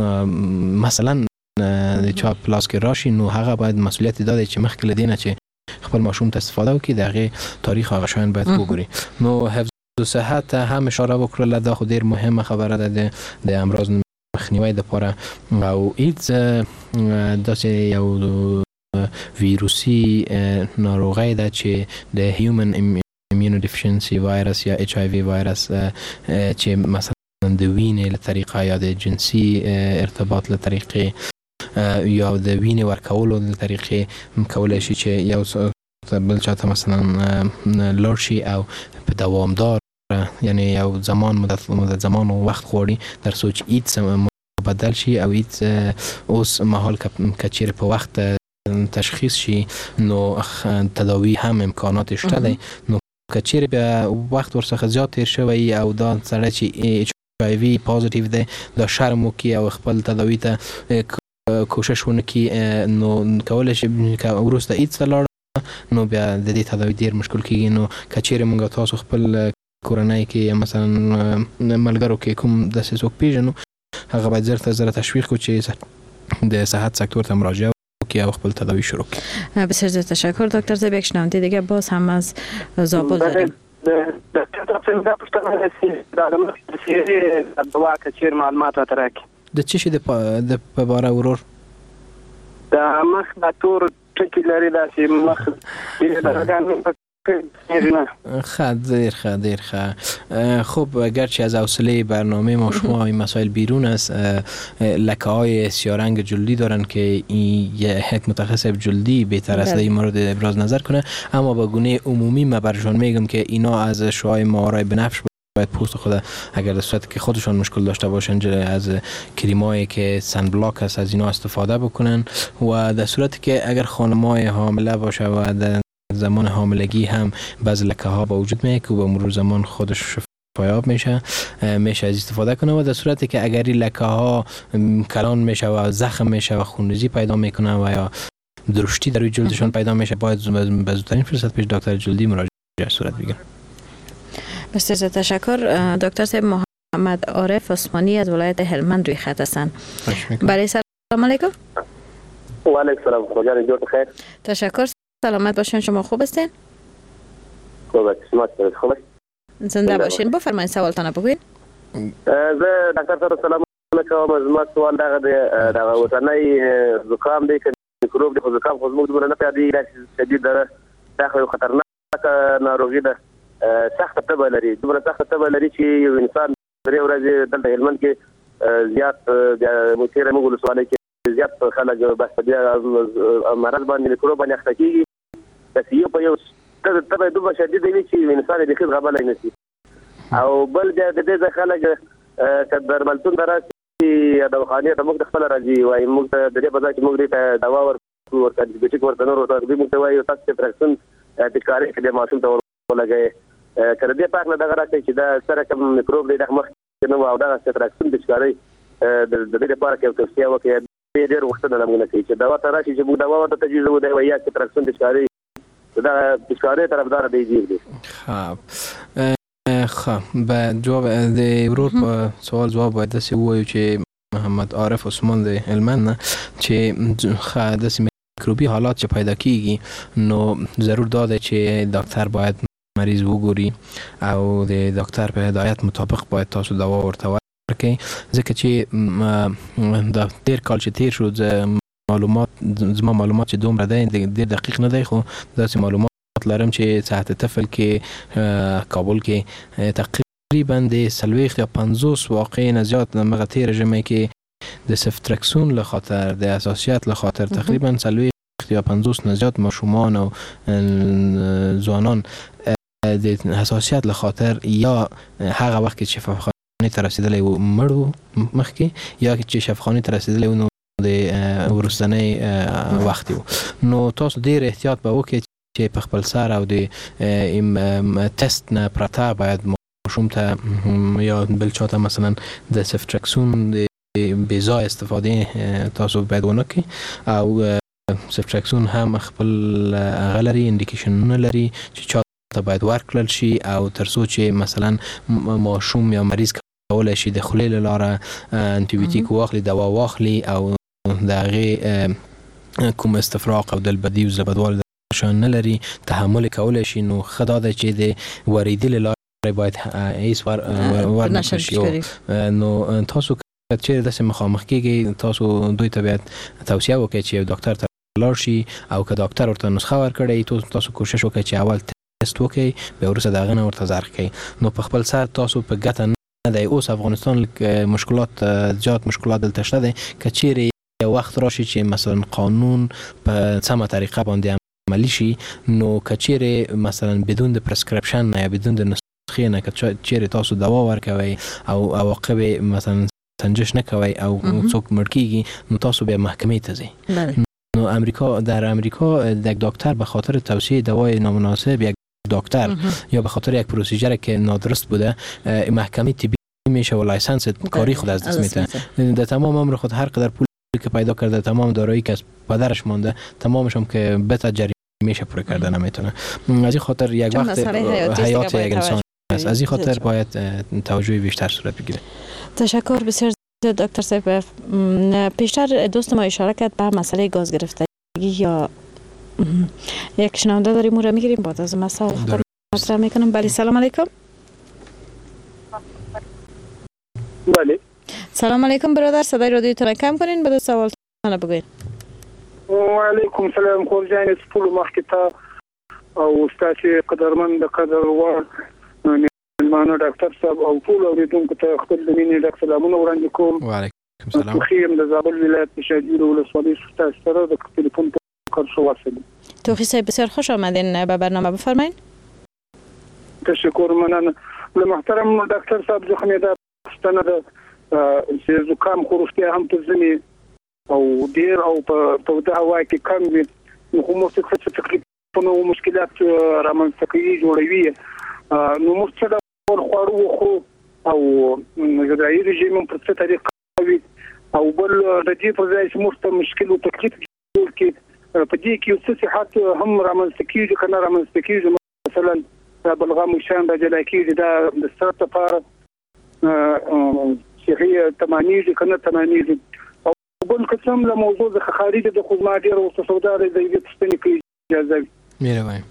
مثلا د چا پلاس کې راشي، نو هغه باید مسؤلیت داده چې مخکې له دینه چې خپل ماشوم ته استفاده وکړي د هغې تاریخ هغه شیان باید وګوري. نو حفظ صحت هم اشاره وکړله، دا خو ډېر مهمه خبره ده د امراض مخنیوي دپاره. او ایدز داسې یو ویروسي ناروغی ده چې د هیومن immunodeficiency وایرس یا اچ آی وی وایرس چې مثلا د وینې له طریقه یا د جنسي ارتباط له طریقې یا د وینې ورکولو له طریقې کولی شي چې یو بل چاته مثلا لاړ شي او په دوامدار یعنی یو زمان مدت مدت زمان و وخت غواړي در څو چې ایدز بدل شي او ایدز اوس مهال که چیرې په وخت تشخیص شي نو تداوی هم امکانات شته دی. نو که چیرې بیا وخت ورڅخه زیات تیر شوی او دا سړی چې اچ آی وی پازیټیو دی دا شرم وکړي او خپل تداوی ته کوشش ونه کړي، نو کولی شي که وروسته ایدز ته لاړ نو بیا د دې تداوی ډېر مشکل کېږي. نو که چیرې موږ تاسو خپل کورنۍ کې یا مثلا ملګرو کې کوم داسې څوک پیژنو، هغه باید زر ته زر تشویق کړو چې د صحت سکتور ته مراجعه وکړي او خپل تداوی شروع کړي. بسیار زیاد تشکر دکتر زیب. یک شنونده دیگه باز هم از زابل داریم. دکتر تفصیل دا پوښتنه رسي دا د مسیري دوا کچیر معلومات راکړي د څه شي د په باره ورور د مخ د تور ټکی لري داسې مخ د رګان خب دیر خب دیر خب خب گرچه از حوصله برنامه ما شما این مسائل بیرون است، لکه های سیارنگ جلدی دارن که این یک متخصص جلدی بهتر است این مورد ابراز نظر کنه، اما با گونه عمومی من برشان میگم که اینا از شعاع ماهرای بنفش باید پوست خود اگر در صورت که خودشان مشکل داشته باشن از کریمایی که سن بلاک است از اینا استفاده بکنن، و در صورتی که اگر خانمای حامله باشه و در زمان حاملگی هم بعض لکه ها با وجود میاد که با مرور زمان خودش شفایاب میشه میشه از استفاده کنه، و در صورتی که اگر این لکه ها کلان میشه و زخم میشه و خونریزی پیدا میکنه و یا درشتی در روی جلدشان پیدا میشه، باید به زودترین فرصت پیش دکتر جلدی مراجعه صورت بگیرن. بسیار تشکر. دکتر صاحب محمد عارف عثمانی از ولایت هلمند روی خط هستند. بله سلام علیکم. و علیکم السلام. خدا جور بخیر. تشکر. سلامت باشین. شما خوب هستین؟ خوب شما خوب زنده باشین. بفرمایید سوالتان بگوین. زه ډاکټر سره سلام علیکم. زما سوال دغه د دغه وطني زکام دی که میکروب دی، خو زکام خو زموږ دومره نه پیادېږي، داسې شدید ده، دا خو یو خطرناکه ناروغي ده، سخته تبه لري، دومره سخته تبه لري چې یو انسان درې ورځې دلته هلمند کې زیات تېره موږ ولسوالۍ کې زیات خلک بس په دې مرض باندې میکروب باندې اخته کېږي، داسې یو په یو تبه دومره شدیده وي چې انسان یې بیخي زغملی نه شي. او بل بیا د دې ځای خلک که درملتون ته راشي یا دواخانې ته موږ ته خپله راځي، وایي موږ ته د دې په ځای چې موږ دې ته دوا ورکړو، ورته انټي بیوټیک ورته نور ورته دوی موږ ته وایي تاسو سیفټراکسین پچکارۍ کړئ ماشوم ته ولګوئ، که د دې پاک نه دغه راکړئ چې دا څه رقم میکروب دی دغه مخکې نه و او دغه سیفټراکسین پچکارۍ د دې لپاره که یو توصیه وکړئ. ډېر غوښتنه له موږ نه کوي چې دوا ته راشي چې موږ دوا ورته تجویزوو، دی وایي یا سیفټراکسین پچکارۍ دا پچکارۍ طرفدار دی جیب دی. خب خب به جواب د ورور په سوال جواب باید داسې ووایو چې محمد عارف عثمان د هلمند نه چې داسې میکروبي حالات چې پیدا کیږي نو ضرور داده چې ډاکټر باید مریض وګوري او د ډاکټر په هدایت مطابق باید تاسو دوا ورته ورکړئ، ځکه چې د ډېر کال چې تیر شو معلومات زما معلومات چې دومره دی ډېر دقیق نه دی، خو داسې معلومات لرم چې صحت طفل کې کابل کې تقریبا د څلوېښت یا پنځوس واقعې نه زیات مغه تېره ژمۍ کې د سیفټراکسون له خاطر د حساسیت له خاطر تقریبا څلوېښت یا پنځوس نه زیات ماشومان او ځوانان د حساسیت له خاطر یا هغه وخت چې شفاخانې ته رسېدلی و مړ و مخکې، یا چې شفاخانې ته رسېدلی و نو د وروستنۍ وخت و. نو تاسو ډېر احتیاط به وکړئ چې په خپل سر او د تست نه پرته باید ماشوم ته یا بل چا ته مثلا د سیفټراکسون د بې ځای استفاده تاسو باید ونه کړئ، او سیفټراکسون هم خپل هغه لري انډیکیشنونه لري چې چا ته باید ورکړل شي، او تر څو چې مثلا ماشوم یا مریض کولای شي د خولې له لارې انټي بیوټیک واخلي، دوا واخلي او د هغې کوم استفراق او دلبدي او زبدوال شان نه لري، تحمل کولای شي. نو ښه دا ده چې د ورېدې له لارې باید هیڅ ور نه کړل شي. نو تاسو که چېرې داسې مخامخ کېږئ، تاسو دوی ته باید توصیه وکړئ چې یو ډاکټر ته لاړ شي، او که ډاکټر ورته نسخه ورکړی تاسو کوشش وکړئ چې اول ټیسټ وکړئ، بیا وروسته د هغه نه ورته زرخ کړئ. نو په خپل سر تاسو په ګټه نه دی. اوس افغانستان مشکلات زیات مشکلات دلته شته دی. که چېرې یو وخت راشي چې مثلا قانون په سمه طریقه باندې عملی شي، نو که چېرې مثلا بدون د پرسکرپشن نه یا بدون د نسخې نه که چېرې تاسو دوا ورکوئ او عواقب مثلا سنجش نه کوئ او څوک مړ کېږي، نو تاسو بیا محکمې ته ځئ. نو امریکا در امریکا یک دکتر به خاطر توصیه دوای نامناسب یک دکتر یا به خاطر یک پروسیجر که نادرست بوده محکمه طبی میشه و لایسنس کاری خود از دست میده. در تمام عمر خود هر قدر پولی که پیدا کرده، تمام دارایی که از پدرش مانده، تمامش هم که بتا جریمه میشه پوره کرده نمیتونه. از این خاطر یک وقت حیات یک انسان است. از این خاطر باید توجه بیشتر صورت بگیره. تشکر بسیار دکتر صاحب. پیشتر دوست ما اشاره کرد به مسئله گاز گرفتگی یا یک شنونده داریم، او را میگیریم بعد از مسئله مطرح میکنم. بله سلام علیکم. بله سلام علیکم برادر، صدای رادیوتون کم کنین بعد سوال تون بگوین. و علیکم سلام خور جان سپول مخکتا او استاد قدرمن د قدروان مانو ډاکټر صاحب او ټول اوریدونکو ته خپل د مینې ډاکټر سلامونه وړاندې کوم. وعلیکم سلام. خیم د زابل ولایت شاجور ولسوالۍ ستاسو سره د تلیفون کار شو واسطه. توخی صاحب بسیار خوش آمدین به برنامه، بفرمایید. تشکر مننه. له محترم ډاکټر صاحب زخمه ده ستنه ده چې زکام خورشته هم ته ځنی او ډیر او په د هوا کې کم وي، نو کومه څه تکلیفونه او مشکلات رامنځته کوي جوړوي. نو موږ څه ډول خواړه خورو او غذایي رژیم په څه طریقه کوي او بل د دې په ځای چې موږ ته مشکل او تکلیف جوړ کړي، په دې کې څه صحت هم رامنځته کیږي کنه رامنځته کیږي. مثلا بلغم شان د جلاکیږي د سترت لپاره صحیح تمانیږي کنه تمانیږي. او بل قسم له موضوع د خارج د خدمات ډیر او سوداګر د دې پښتنې کې اجازه میره وای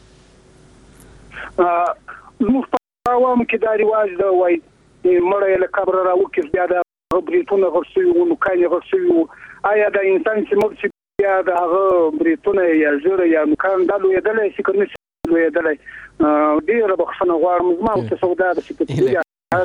موږ په عوام کې دا رواج دا وای مړی له قبر راوکړي بیا د بریتونه غرسي او نو کاینه غرسي. آیا د انسان چې موږ چې بیا د هغه بریتونه یا زړه یا مکان دالو یدلې چې کنه لوی یدلې ډیر بخښنه غواړم زما ته سوداګر چې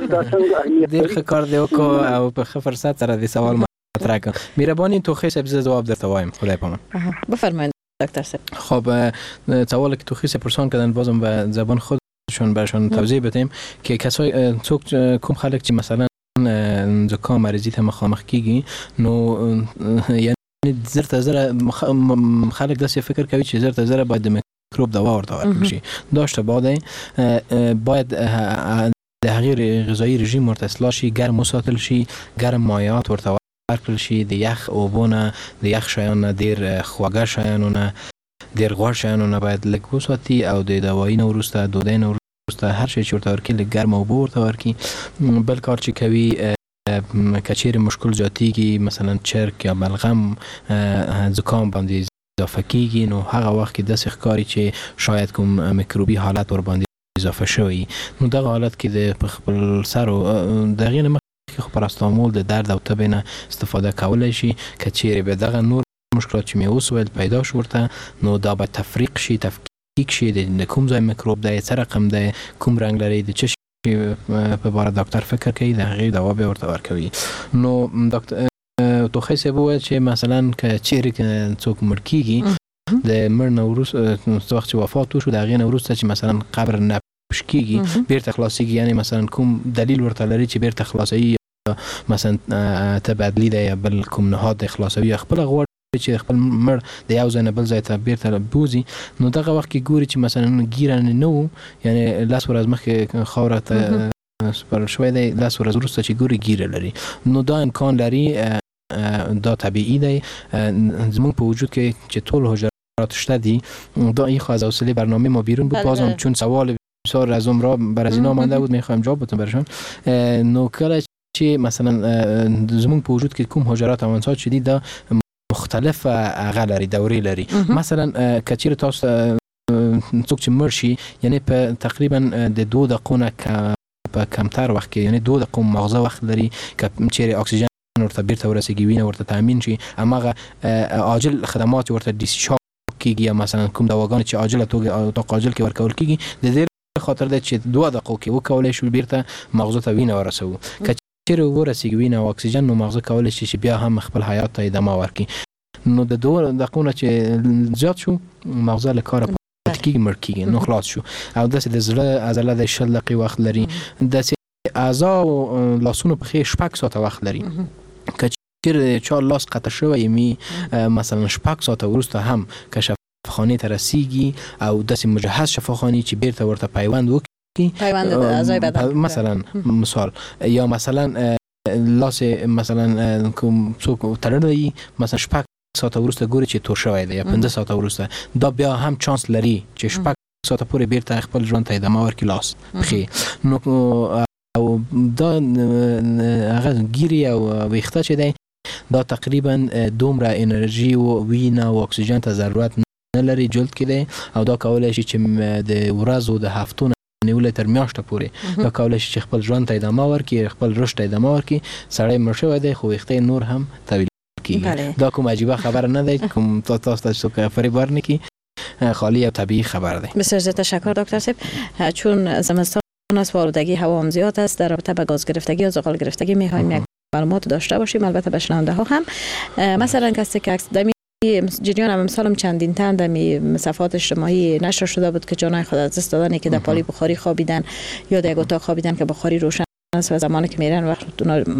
ډیر ښه کار دی وکړو او په ښه فرصت سره د سوال مطرح کړم. مهرباني توخی صاحب زه جواب درته وایم. خدای پامان. بفرمایید دکتر صاحب. خب سوالی که توخی صاحب پرسان کردن بازم به زبان خودشون برشون توضیح بدیم که کسای څوک کوم خلک چې مثلا زکام مریضی ته مخامخ کیږي، نو یعنی زر ته زر خلک داسې فکر کوي چې زر ته زر باید د میکروب دوا ورته ورکړل شي. داشته باید باید د هغې غذایی رژیم ورته اصلاح شي، ګرم وساتل شي، ګرم مایعات ورته ورکړل شي، د یخ اوبو نه د یخ شیانو نه ډېر خوږه شیانو نه ډېر غوړ شیانو نه باید لږ وساتي او د دوایي نه وروسته ډوډۍ نه وروسته هر شی چې ورته ورکړي لږ ګرم اوبه ورته ورکړي. بل کار چې کوي که چیرې مشکل زیاتېږي مثلا چرک یا بلغم زکام باندې اضافه کېږي، نو هغه وخت کې داسې ښکاري چې شاید کوم میکروبي حالت ور باندې اضافه شوی، نو دغه حالت کې د خپل سر او دغه نه مخکې خو پاراستامول د درد او تبې نه استفاده کولای شي. که چیرې به دغه نور مشکلات چې مې اوس ویل پیدا شو ورته، نو دا باید تفریق شي، تفکیک شي د کوم ځای میکروب دی، څه رقم دی، کوم رنګ لري، د څه شي په باره ډاکټر فکر کوي، د هغې دوا به ورته ورکوي. نو ډاکټر توخی صاحب وویل چې مثلا که چیرې څوک مړ کېږي د مړ نه وروسته وخت چې وفات وشو د هغې نه وروسته چې مثلا قبر نه کېږي بیرته خلاصېږي، یعنی مثلا کوم دلیل ورته لري چې بیرته خلاصوي یا مثلا تبدیلي ده یا بل کوم نهاد د خلاصوي یا خپله غواړي چې خپل مړ د یو ځای نه بل ځای ته بیرته بوځي، نو دغه وخت کې ګوري چې مثلا ګیره نه وو، یعنی لس ورځ مخکې خاوره ته سپارل شوی دی، لس ورځ وروسته چې ګوري ګیره لري، نو دا امکان لري، دا طبیعي دی. زموږ په وجود کې چې ټول حجرات شته دي، دا این خو از حوصله برنامه ما بیرون بود، بازم چون سوال بسیار از عمر بر از اینا مانده بود میخوایم جواب بدم برشان. نو کله چې مثلا زمون په وجود کې کوم حجرات امانسات شدي دا مختلف هغه لري دورې لري. مثلا کچیر تاسو څوک چې مرشي یعنی په تقریبا د دوه دقیقو نه په کمتر وخت کې یعنی دوه دقیقو مغزه وخت لري که چیرې اکسیژن ورته بیرته ورسیږي وینه ورته تامین شي هماغه عاجل خدمات ورته ډیسی شاک کیږي یا مثلا کوم دواګان چې عاجله توګه او عاجل کې ورکول کیږي د دې خاطر د چې دوه دقیقو کې وکولای شو بیرته مغزه ته وینه ورسوي که چیرې ورسیږي وینه او اکسیژن نو مغزه کولای شي چې بیا هم خپل حیات ته ادامه ورکړي. نو د دوه دقیقو نه چې زیات شو مغزه له کار کیږي مړ کیږي نو خلاص شو. او داسې د زړه عضله د شل دقیقې وخت لري، داسې اعضا او لاسونو په خې شپږ ساعته وخت لري. که چیرې چا لاس قطع شوی می مثلا شپږ ساعته وروسته هم که شفاخانه ته رسیږي او داسې مجهز شفاخانه چې بیرته ورته پیوند وکړي پیوند اعضای بدن مثلا مثال یا مثلا لاس مثلا کوم څوک تړلی مثلا شپږ ساعته وروسته ګوري چې تور شوی دی یا پنځه ساعته وروسته دا بیا هم چانس لري چې شپږ ساعته پورې بیرته خپل ژوند ته ادامه ورکړي لاس پښې. نو او دا هغه ګیری او ویښته چې دی دا تقریبا دومره انرژي او وینه او اکسیژن ته ضرورت نه لري جلد کې دی او دا کولای شي چې د ورځ او د هفتو نیولې تر میاشته پورې دا کولای شي چې خپل ژوند ته ادامه ورکړي خپل رشد ته ادامه ورکړي. سړی مړ شوی دی خو ویښته نور هم طویل کیږي. دا کوم عجیبه خبر نه دی کوم تاسو ته فریب ورنکي خالی او طبیعی خبر دی. بسیار زیاد تشکر دکتر صاحب. چون زمستان است و آلودگی هوا هم زیاد است در رابطه با گاز گرفتگی یا زغال گرفتگی می‌خوایم یک معلومات داشته باشیم البته به شنونده ها هم. مثلا کسی که دمی جریان هم امسالم چندین تن دمی صفحات اجتماعی نشر شده بود که جانای خود از دست دادن که در پالی بخاری خوابیدن یا در اتاق خوابیدن که بخاری روشن است و زمانی که میرن وقت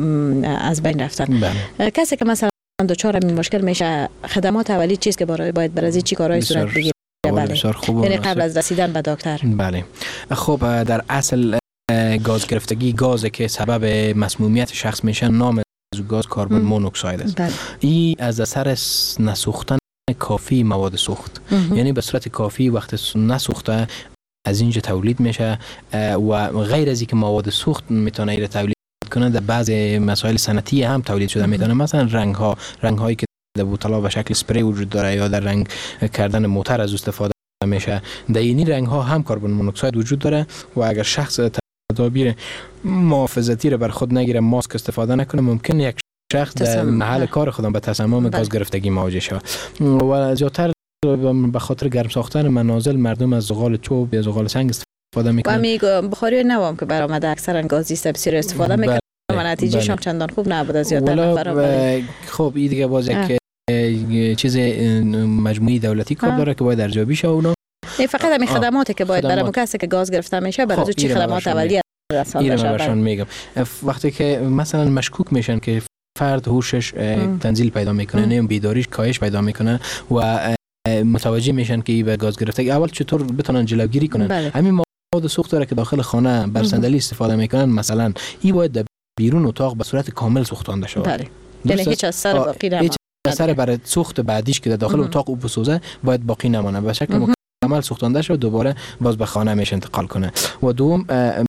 از بین رفتن. کسی که مثلا دچار این مشکل میشه خدمات اولیه چیست که باید برای چی کارهای صورت بگیره؟ بله. یعنی قبل از رسیدن به دکتر. بله. خب در اصل گاز گرفتگی گازی که سبب مسمومیت شخص میشه نام از گاز کربن مونوکساید است. بله. این از اثر نسوختن کافی مواد سوخت. یعنی به صورت کافی وقت نسوخته از اینجا تولید میشه و غیر از اینکه مواد سوخت میتونه ایره تولید کنه در بعض مسائل صنعتی هم تولید شده میتونه مثلا رنگ ها رنگ هایی که در بوتلا به شکل اسپری وجود داره یا در رنگ کردن موتر از استفاده میشه در اینی رنگ ها هم کربن مونوکساید وجود داره و اگر شخص تدابیر محافظتی رو بر خود نگیره ماسک استفاده نکنه ممکن یک شخص در محل کار خودم به تسمم گاز گرفتگی مواجه شود و زیادتر به خاطر گرم ساختن منازل مردم از زغال چوب یا زغال سنگ استفاده میکنن. و میگم بخاری نوام که برآمده اکثرا گازی بسیار استفاده میکنن و نتیجهش هم چندان خوب نبوده زیادتر برابر. خب این دیگه باز یک چیز مجموعی دولتی کار داره که باید ارزیابی شه اونا. این فقط همین خدماتی که باید برای کسی که گاز گرفته میشه برای چی خدمات اولیه رسانده شه. براشون میگم وقتی که مثلا مشکوک میشن که فرد هوشش تنزیل پیدا میکنه نیم بیداریش کاهش پیدا میکنه و متوجه میشن که به گاز گرفتگی اول چطور بتونن جلوگیری کنن. همین مواد سوخت داره که داخل خانه بر صندلی استفاده میکنن مثلا این باید در بیرون اتاق به صورت کامل سوختانده شود. بله. یعنی هیچ اثر باقی نمانه. هیچ اثر برای سوخت بعدیش که در داخل اتاق او بسوزه باید باقی نمانه. به شکل مکمل سوختانده شود دوباره باز به خانه میشه انتقال کنه. و دوم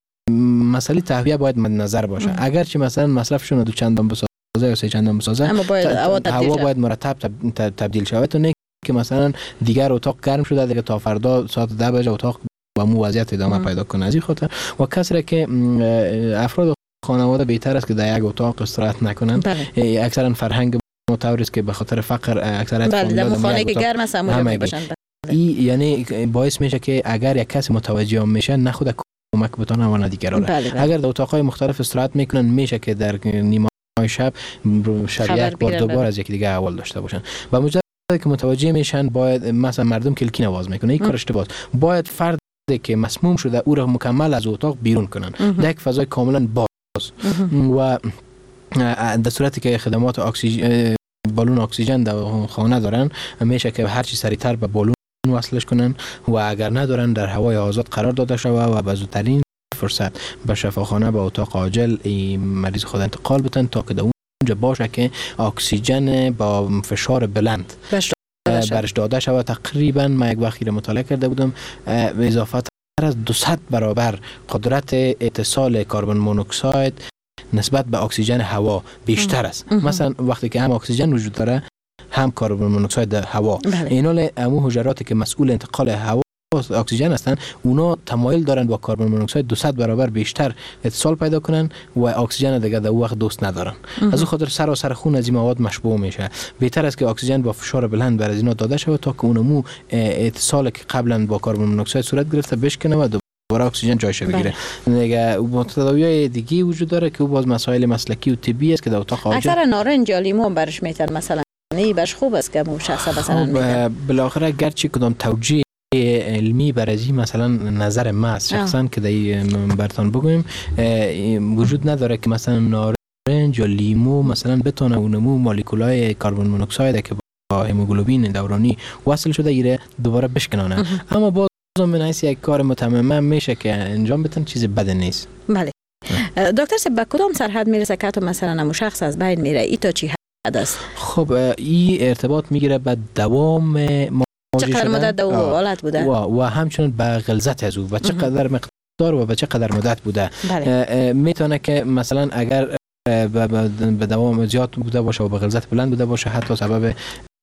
مسئله تهویه باید مد نظر باشه. اگر چه مثلا مصرفشون دو چندان بسازه یا سه چندان بسازه هوا باید مرتب تبدیل شود تا نه که مثلا دیگر اتاق گرم شده دیگه تا فردا ساعت ده بجه اتاق با مو وضعیت ادامه پیدا کنه. از این خاطر و کسری که افراد خانواده بهتر است که در یک اتاق استراحت نکنن. اکثرا فرهنگ متواری است که به خاطر فقر اکثریت فامیل‌ها خانه که گرم است معمولا باشن. این یعنی باعث میشه که اگر یک کسی متوجه میشه نه خود کمک بتونه و نه دیگران. اگر در اتاق‌های مختلف استراحت میکنن میشه که در نیمه شب شب بار دوباره از یکی دیگه احوال داشته باشن. و مجرد که متوجه میشن باید مثلا مردم کلکی نواز میکنه این کار اشتباهه. باید فرد که مسموم شده او را مکمل از اتاق بیرون کنن در یک فضای کاملا باز و در صورتی که خدمات اکسیژن بالون اکسیژن در خانه دارن میشه که هر چی سریعتر به بالون وصلش کنن و اگر ندارن در هوای آزاد قرار داده شود و به زودترین فرصت به شفاخانه به اتاق عاجل مریض خود انتقال بدن تا که در اونجا باشه که اکسیژن با فشار بلند برش داده شود. تقریبا ما یک وقتی مطالعه کرده بودم اضافه تر از دویست برابر قدرت اتصال کربن مونوکساید نسبت به اکسیژن هوا بیشتر است. مثلا وقتی که هم اکسیژن وجود داره هم کربن مونوکسید هوا، اینا امو حجراتی که مسئول انتقال هوا اکسیژن هستند، اونا تمایل دارن با کربن مونوکسید دویست برابر بیشتر اتصال پیدا کنن و اکسیژن دیگه در وقت دوست ندارن. از اون خاطر سراسر خون از این مواد مشبوع میشه. بهتر است که اکسیژن با فشار بلند بر از اینا داده شود تا که اونمو اتصال که قبلا با کربن مونوکسید صورت گرفته بشکنه و دوباره اکسیژن جایش بگیره. دیگه تداوی‌های دیگه وجود داره که باز مسائل مسلکی و طبی است که در اتاق حاجت اکثر نارنج یا لیمو برش میتن مثلا نه برش خوب است که مو شخصا مثلا میتن. بالاخره گرچه کدام توجیه علمی برای مثلا نظر ما است شخصا که در برتان بگویم وجود نداره که مثلا نارنج یا لیمو مثلا بتونه اونمو مولکولای کربن مونوکسید که با هموگلوبین دورانی وصل شده ایره دوباره بشکنانه. اما باز من حیث یک کار متمم میشه که انجام بدن، چیز بد نیست. بله دکتر صاحب به کدام سرحد میرسه که تو مثلا نمو شخص از بین میره ای تا چی حد است؟ خب این ارتباط میگیره به دوام چقدر مدت دو حالت بوده و, و همچنین به غلظت از او و چقدر مقدار و به چقدر مدت بوده. میتونه که مثلا اگر به دوام زیاد بوده باشه و به غلظت بلند بوده باشه حتی سبب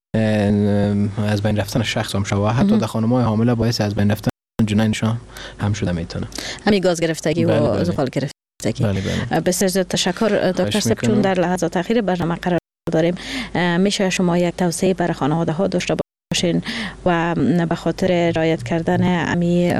از بین رفتن شخص هم شده، حتی در خانم‌های حامله باعث از بین رفتن جنینشان هم شده میتونه. همین گاز گرفتگی بله و بله. زغال گرفتگی. بله بله. بسیار زیاد تشکر دکتر صاحب، چون در لحظات اخیر برنامه قرار داریم میشه شما یک توصیه برای خانواده ها داشته باشین و به خاطر رعایت کردن امی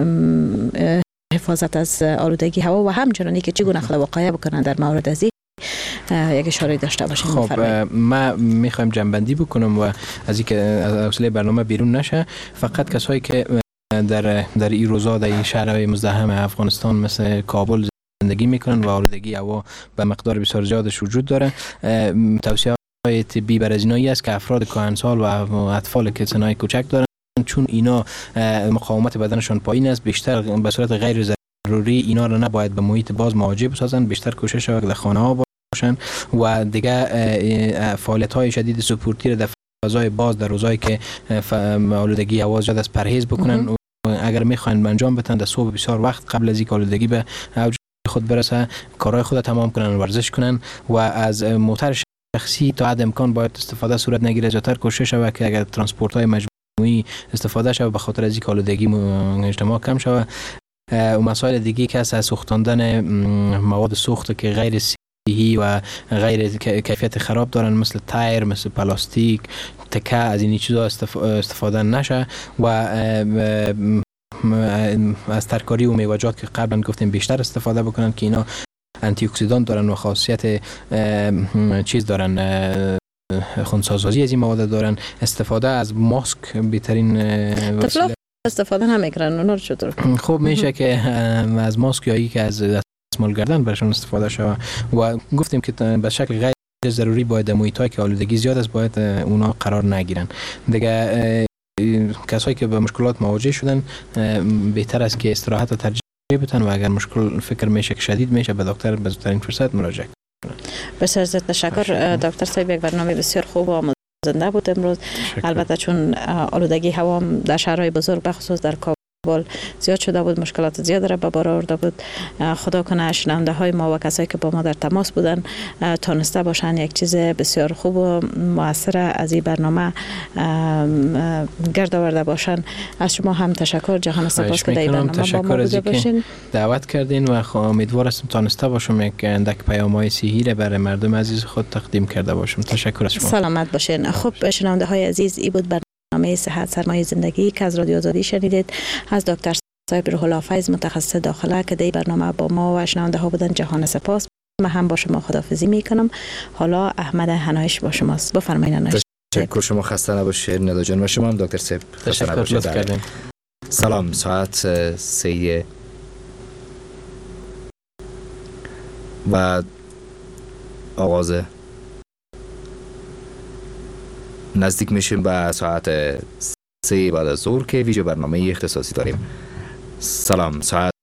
حفاظت از آلودگی هوا و همچنانی که چگونه خود وقایع بکنن در مورد ازی یک اشاره داشته باشین. خب ما میخوایم جنبندی بکنم و از اینکه از حوصله برنامه بیرون نشه، فقط کسایی که در در این روزا در این شهرهای مزدحم افغانستان مثل کابل زندگی میکنن و آلودگی هوا به مقدار بسیار زیادش وجود داره، توصیه های طبی برای اینایی است که افراد کهنسال و اطفال که سنای کوچک دارن، چون اینا مقاومت بدنشان پایین است، بیشتر به صورت غیر ضروری اینا را نباید به محیط باز مواجه بسازن، بیشتر کوشش شود در خانه ها باشن و دیگه فعالیت های شدید سپورتی را در فضای باز در روزایی که آلودگی هوا زیاد است پرهیز بکنن. اگر میخواین انجام بدن در صبح بسیار وقت قبل از اینکه آلودگی به اوج خود برسه کارهای خود تمام کنن، ورزش کنن و از موتر شخصی تا حد امکان باید استفاده صورت نگیره. زیاتر کوشش شود که اگر ترانسپورت های مجموعی استفاده شود به خاطر از اینکه آلودگی اجتماع کم شود. و مسائل دیگه که از سوختاندن مواد سوخت که غیر صحی و غیر کیفیت خراب دارن مثل تایر، مثل پلاستیک، تکه، از این چیزا استفاده نشه و از ترکاری و میوه‌جات که قبلا گفتیم بیشتر استفاده بکنن که اینا آنتی اکسیدان دارن و خاصیت چیز دارن، خونسازی از این مواد دارن. استفاده از ماسک بهترین وسیله استفاده نمیکنن اونا رو چطور؟ خب میشه که از ماسک یا که از دستمال گردن برشون استفاده شود و گفتیم که به شکل غیر ضروری باید محیطایی که آلودگی زیاد است باید اونا قرار نگیرن. دیگه کسایی که به مشکلات مواجه شدن بهتر است که استراحت و ترجیح بدن و اگر مشکل فکر میشه که شدید میشه به دکتر به زودترین فرصت مراجعه کنن. بسیار زیاد تشکر دکتر صاحب، یک برنامه بسیار خوب و آموزنده بود امروز. شکر. البته چون آلودگی هوا در شهرهای بزرگ به خصوص در کابل زیاد شده بود، مشکلات زیاد را به بار آورده بود. خدا کنه شنونده های ما و کسایی که با ما در تماس بودن تانسته باشن یک چیز بسیار خوب و موثر از این برنامه گرد آورده باشن. از شما هم تشکر، جهان سپاس که در این برنامه با ما بوده باشین، دعوت کردین و امیدوار هستم تانسته باشم یک اندک پیام‌های صحیح را برای مردم عزیز خود تقدیم کرده باشم. تشکر از شما. سلامت باشین. خب شنونده های عزیز، این بود برنامه صحت سرمایه زندگی که از رادیو آزادی شنیدید از دکتر صاحب روح الله فیض متخصص داخله که در برنامه با ما و شنونده ها بودن. جهان سپاس. من هم با شما خداحافظی میکنم. حالا احمد هنایش با شماست. بفرمایید هنایش. تشکر، شما خسته نباشید ندا جان و شما هم دکتر صاحب خسته نباشید. سلام، ساعت سه و آغاز نزدیک میشیم به ساعت سه بعد از ظهر که ویژه برنامه اختصاصی داریم. سلام، ساعت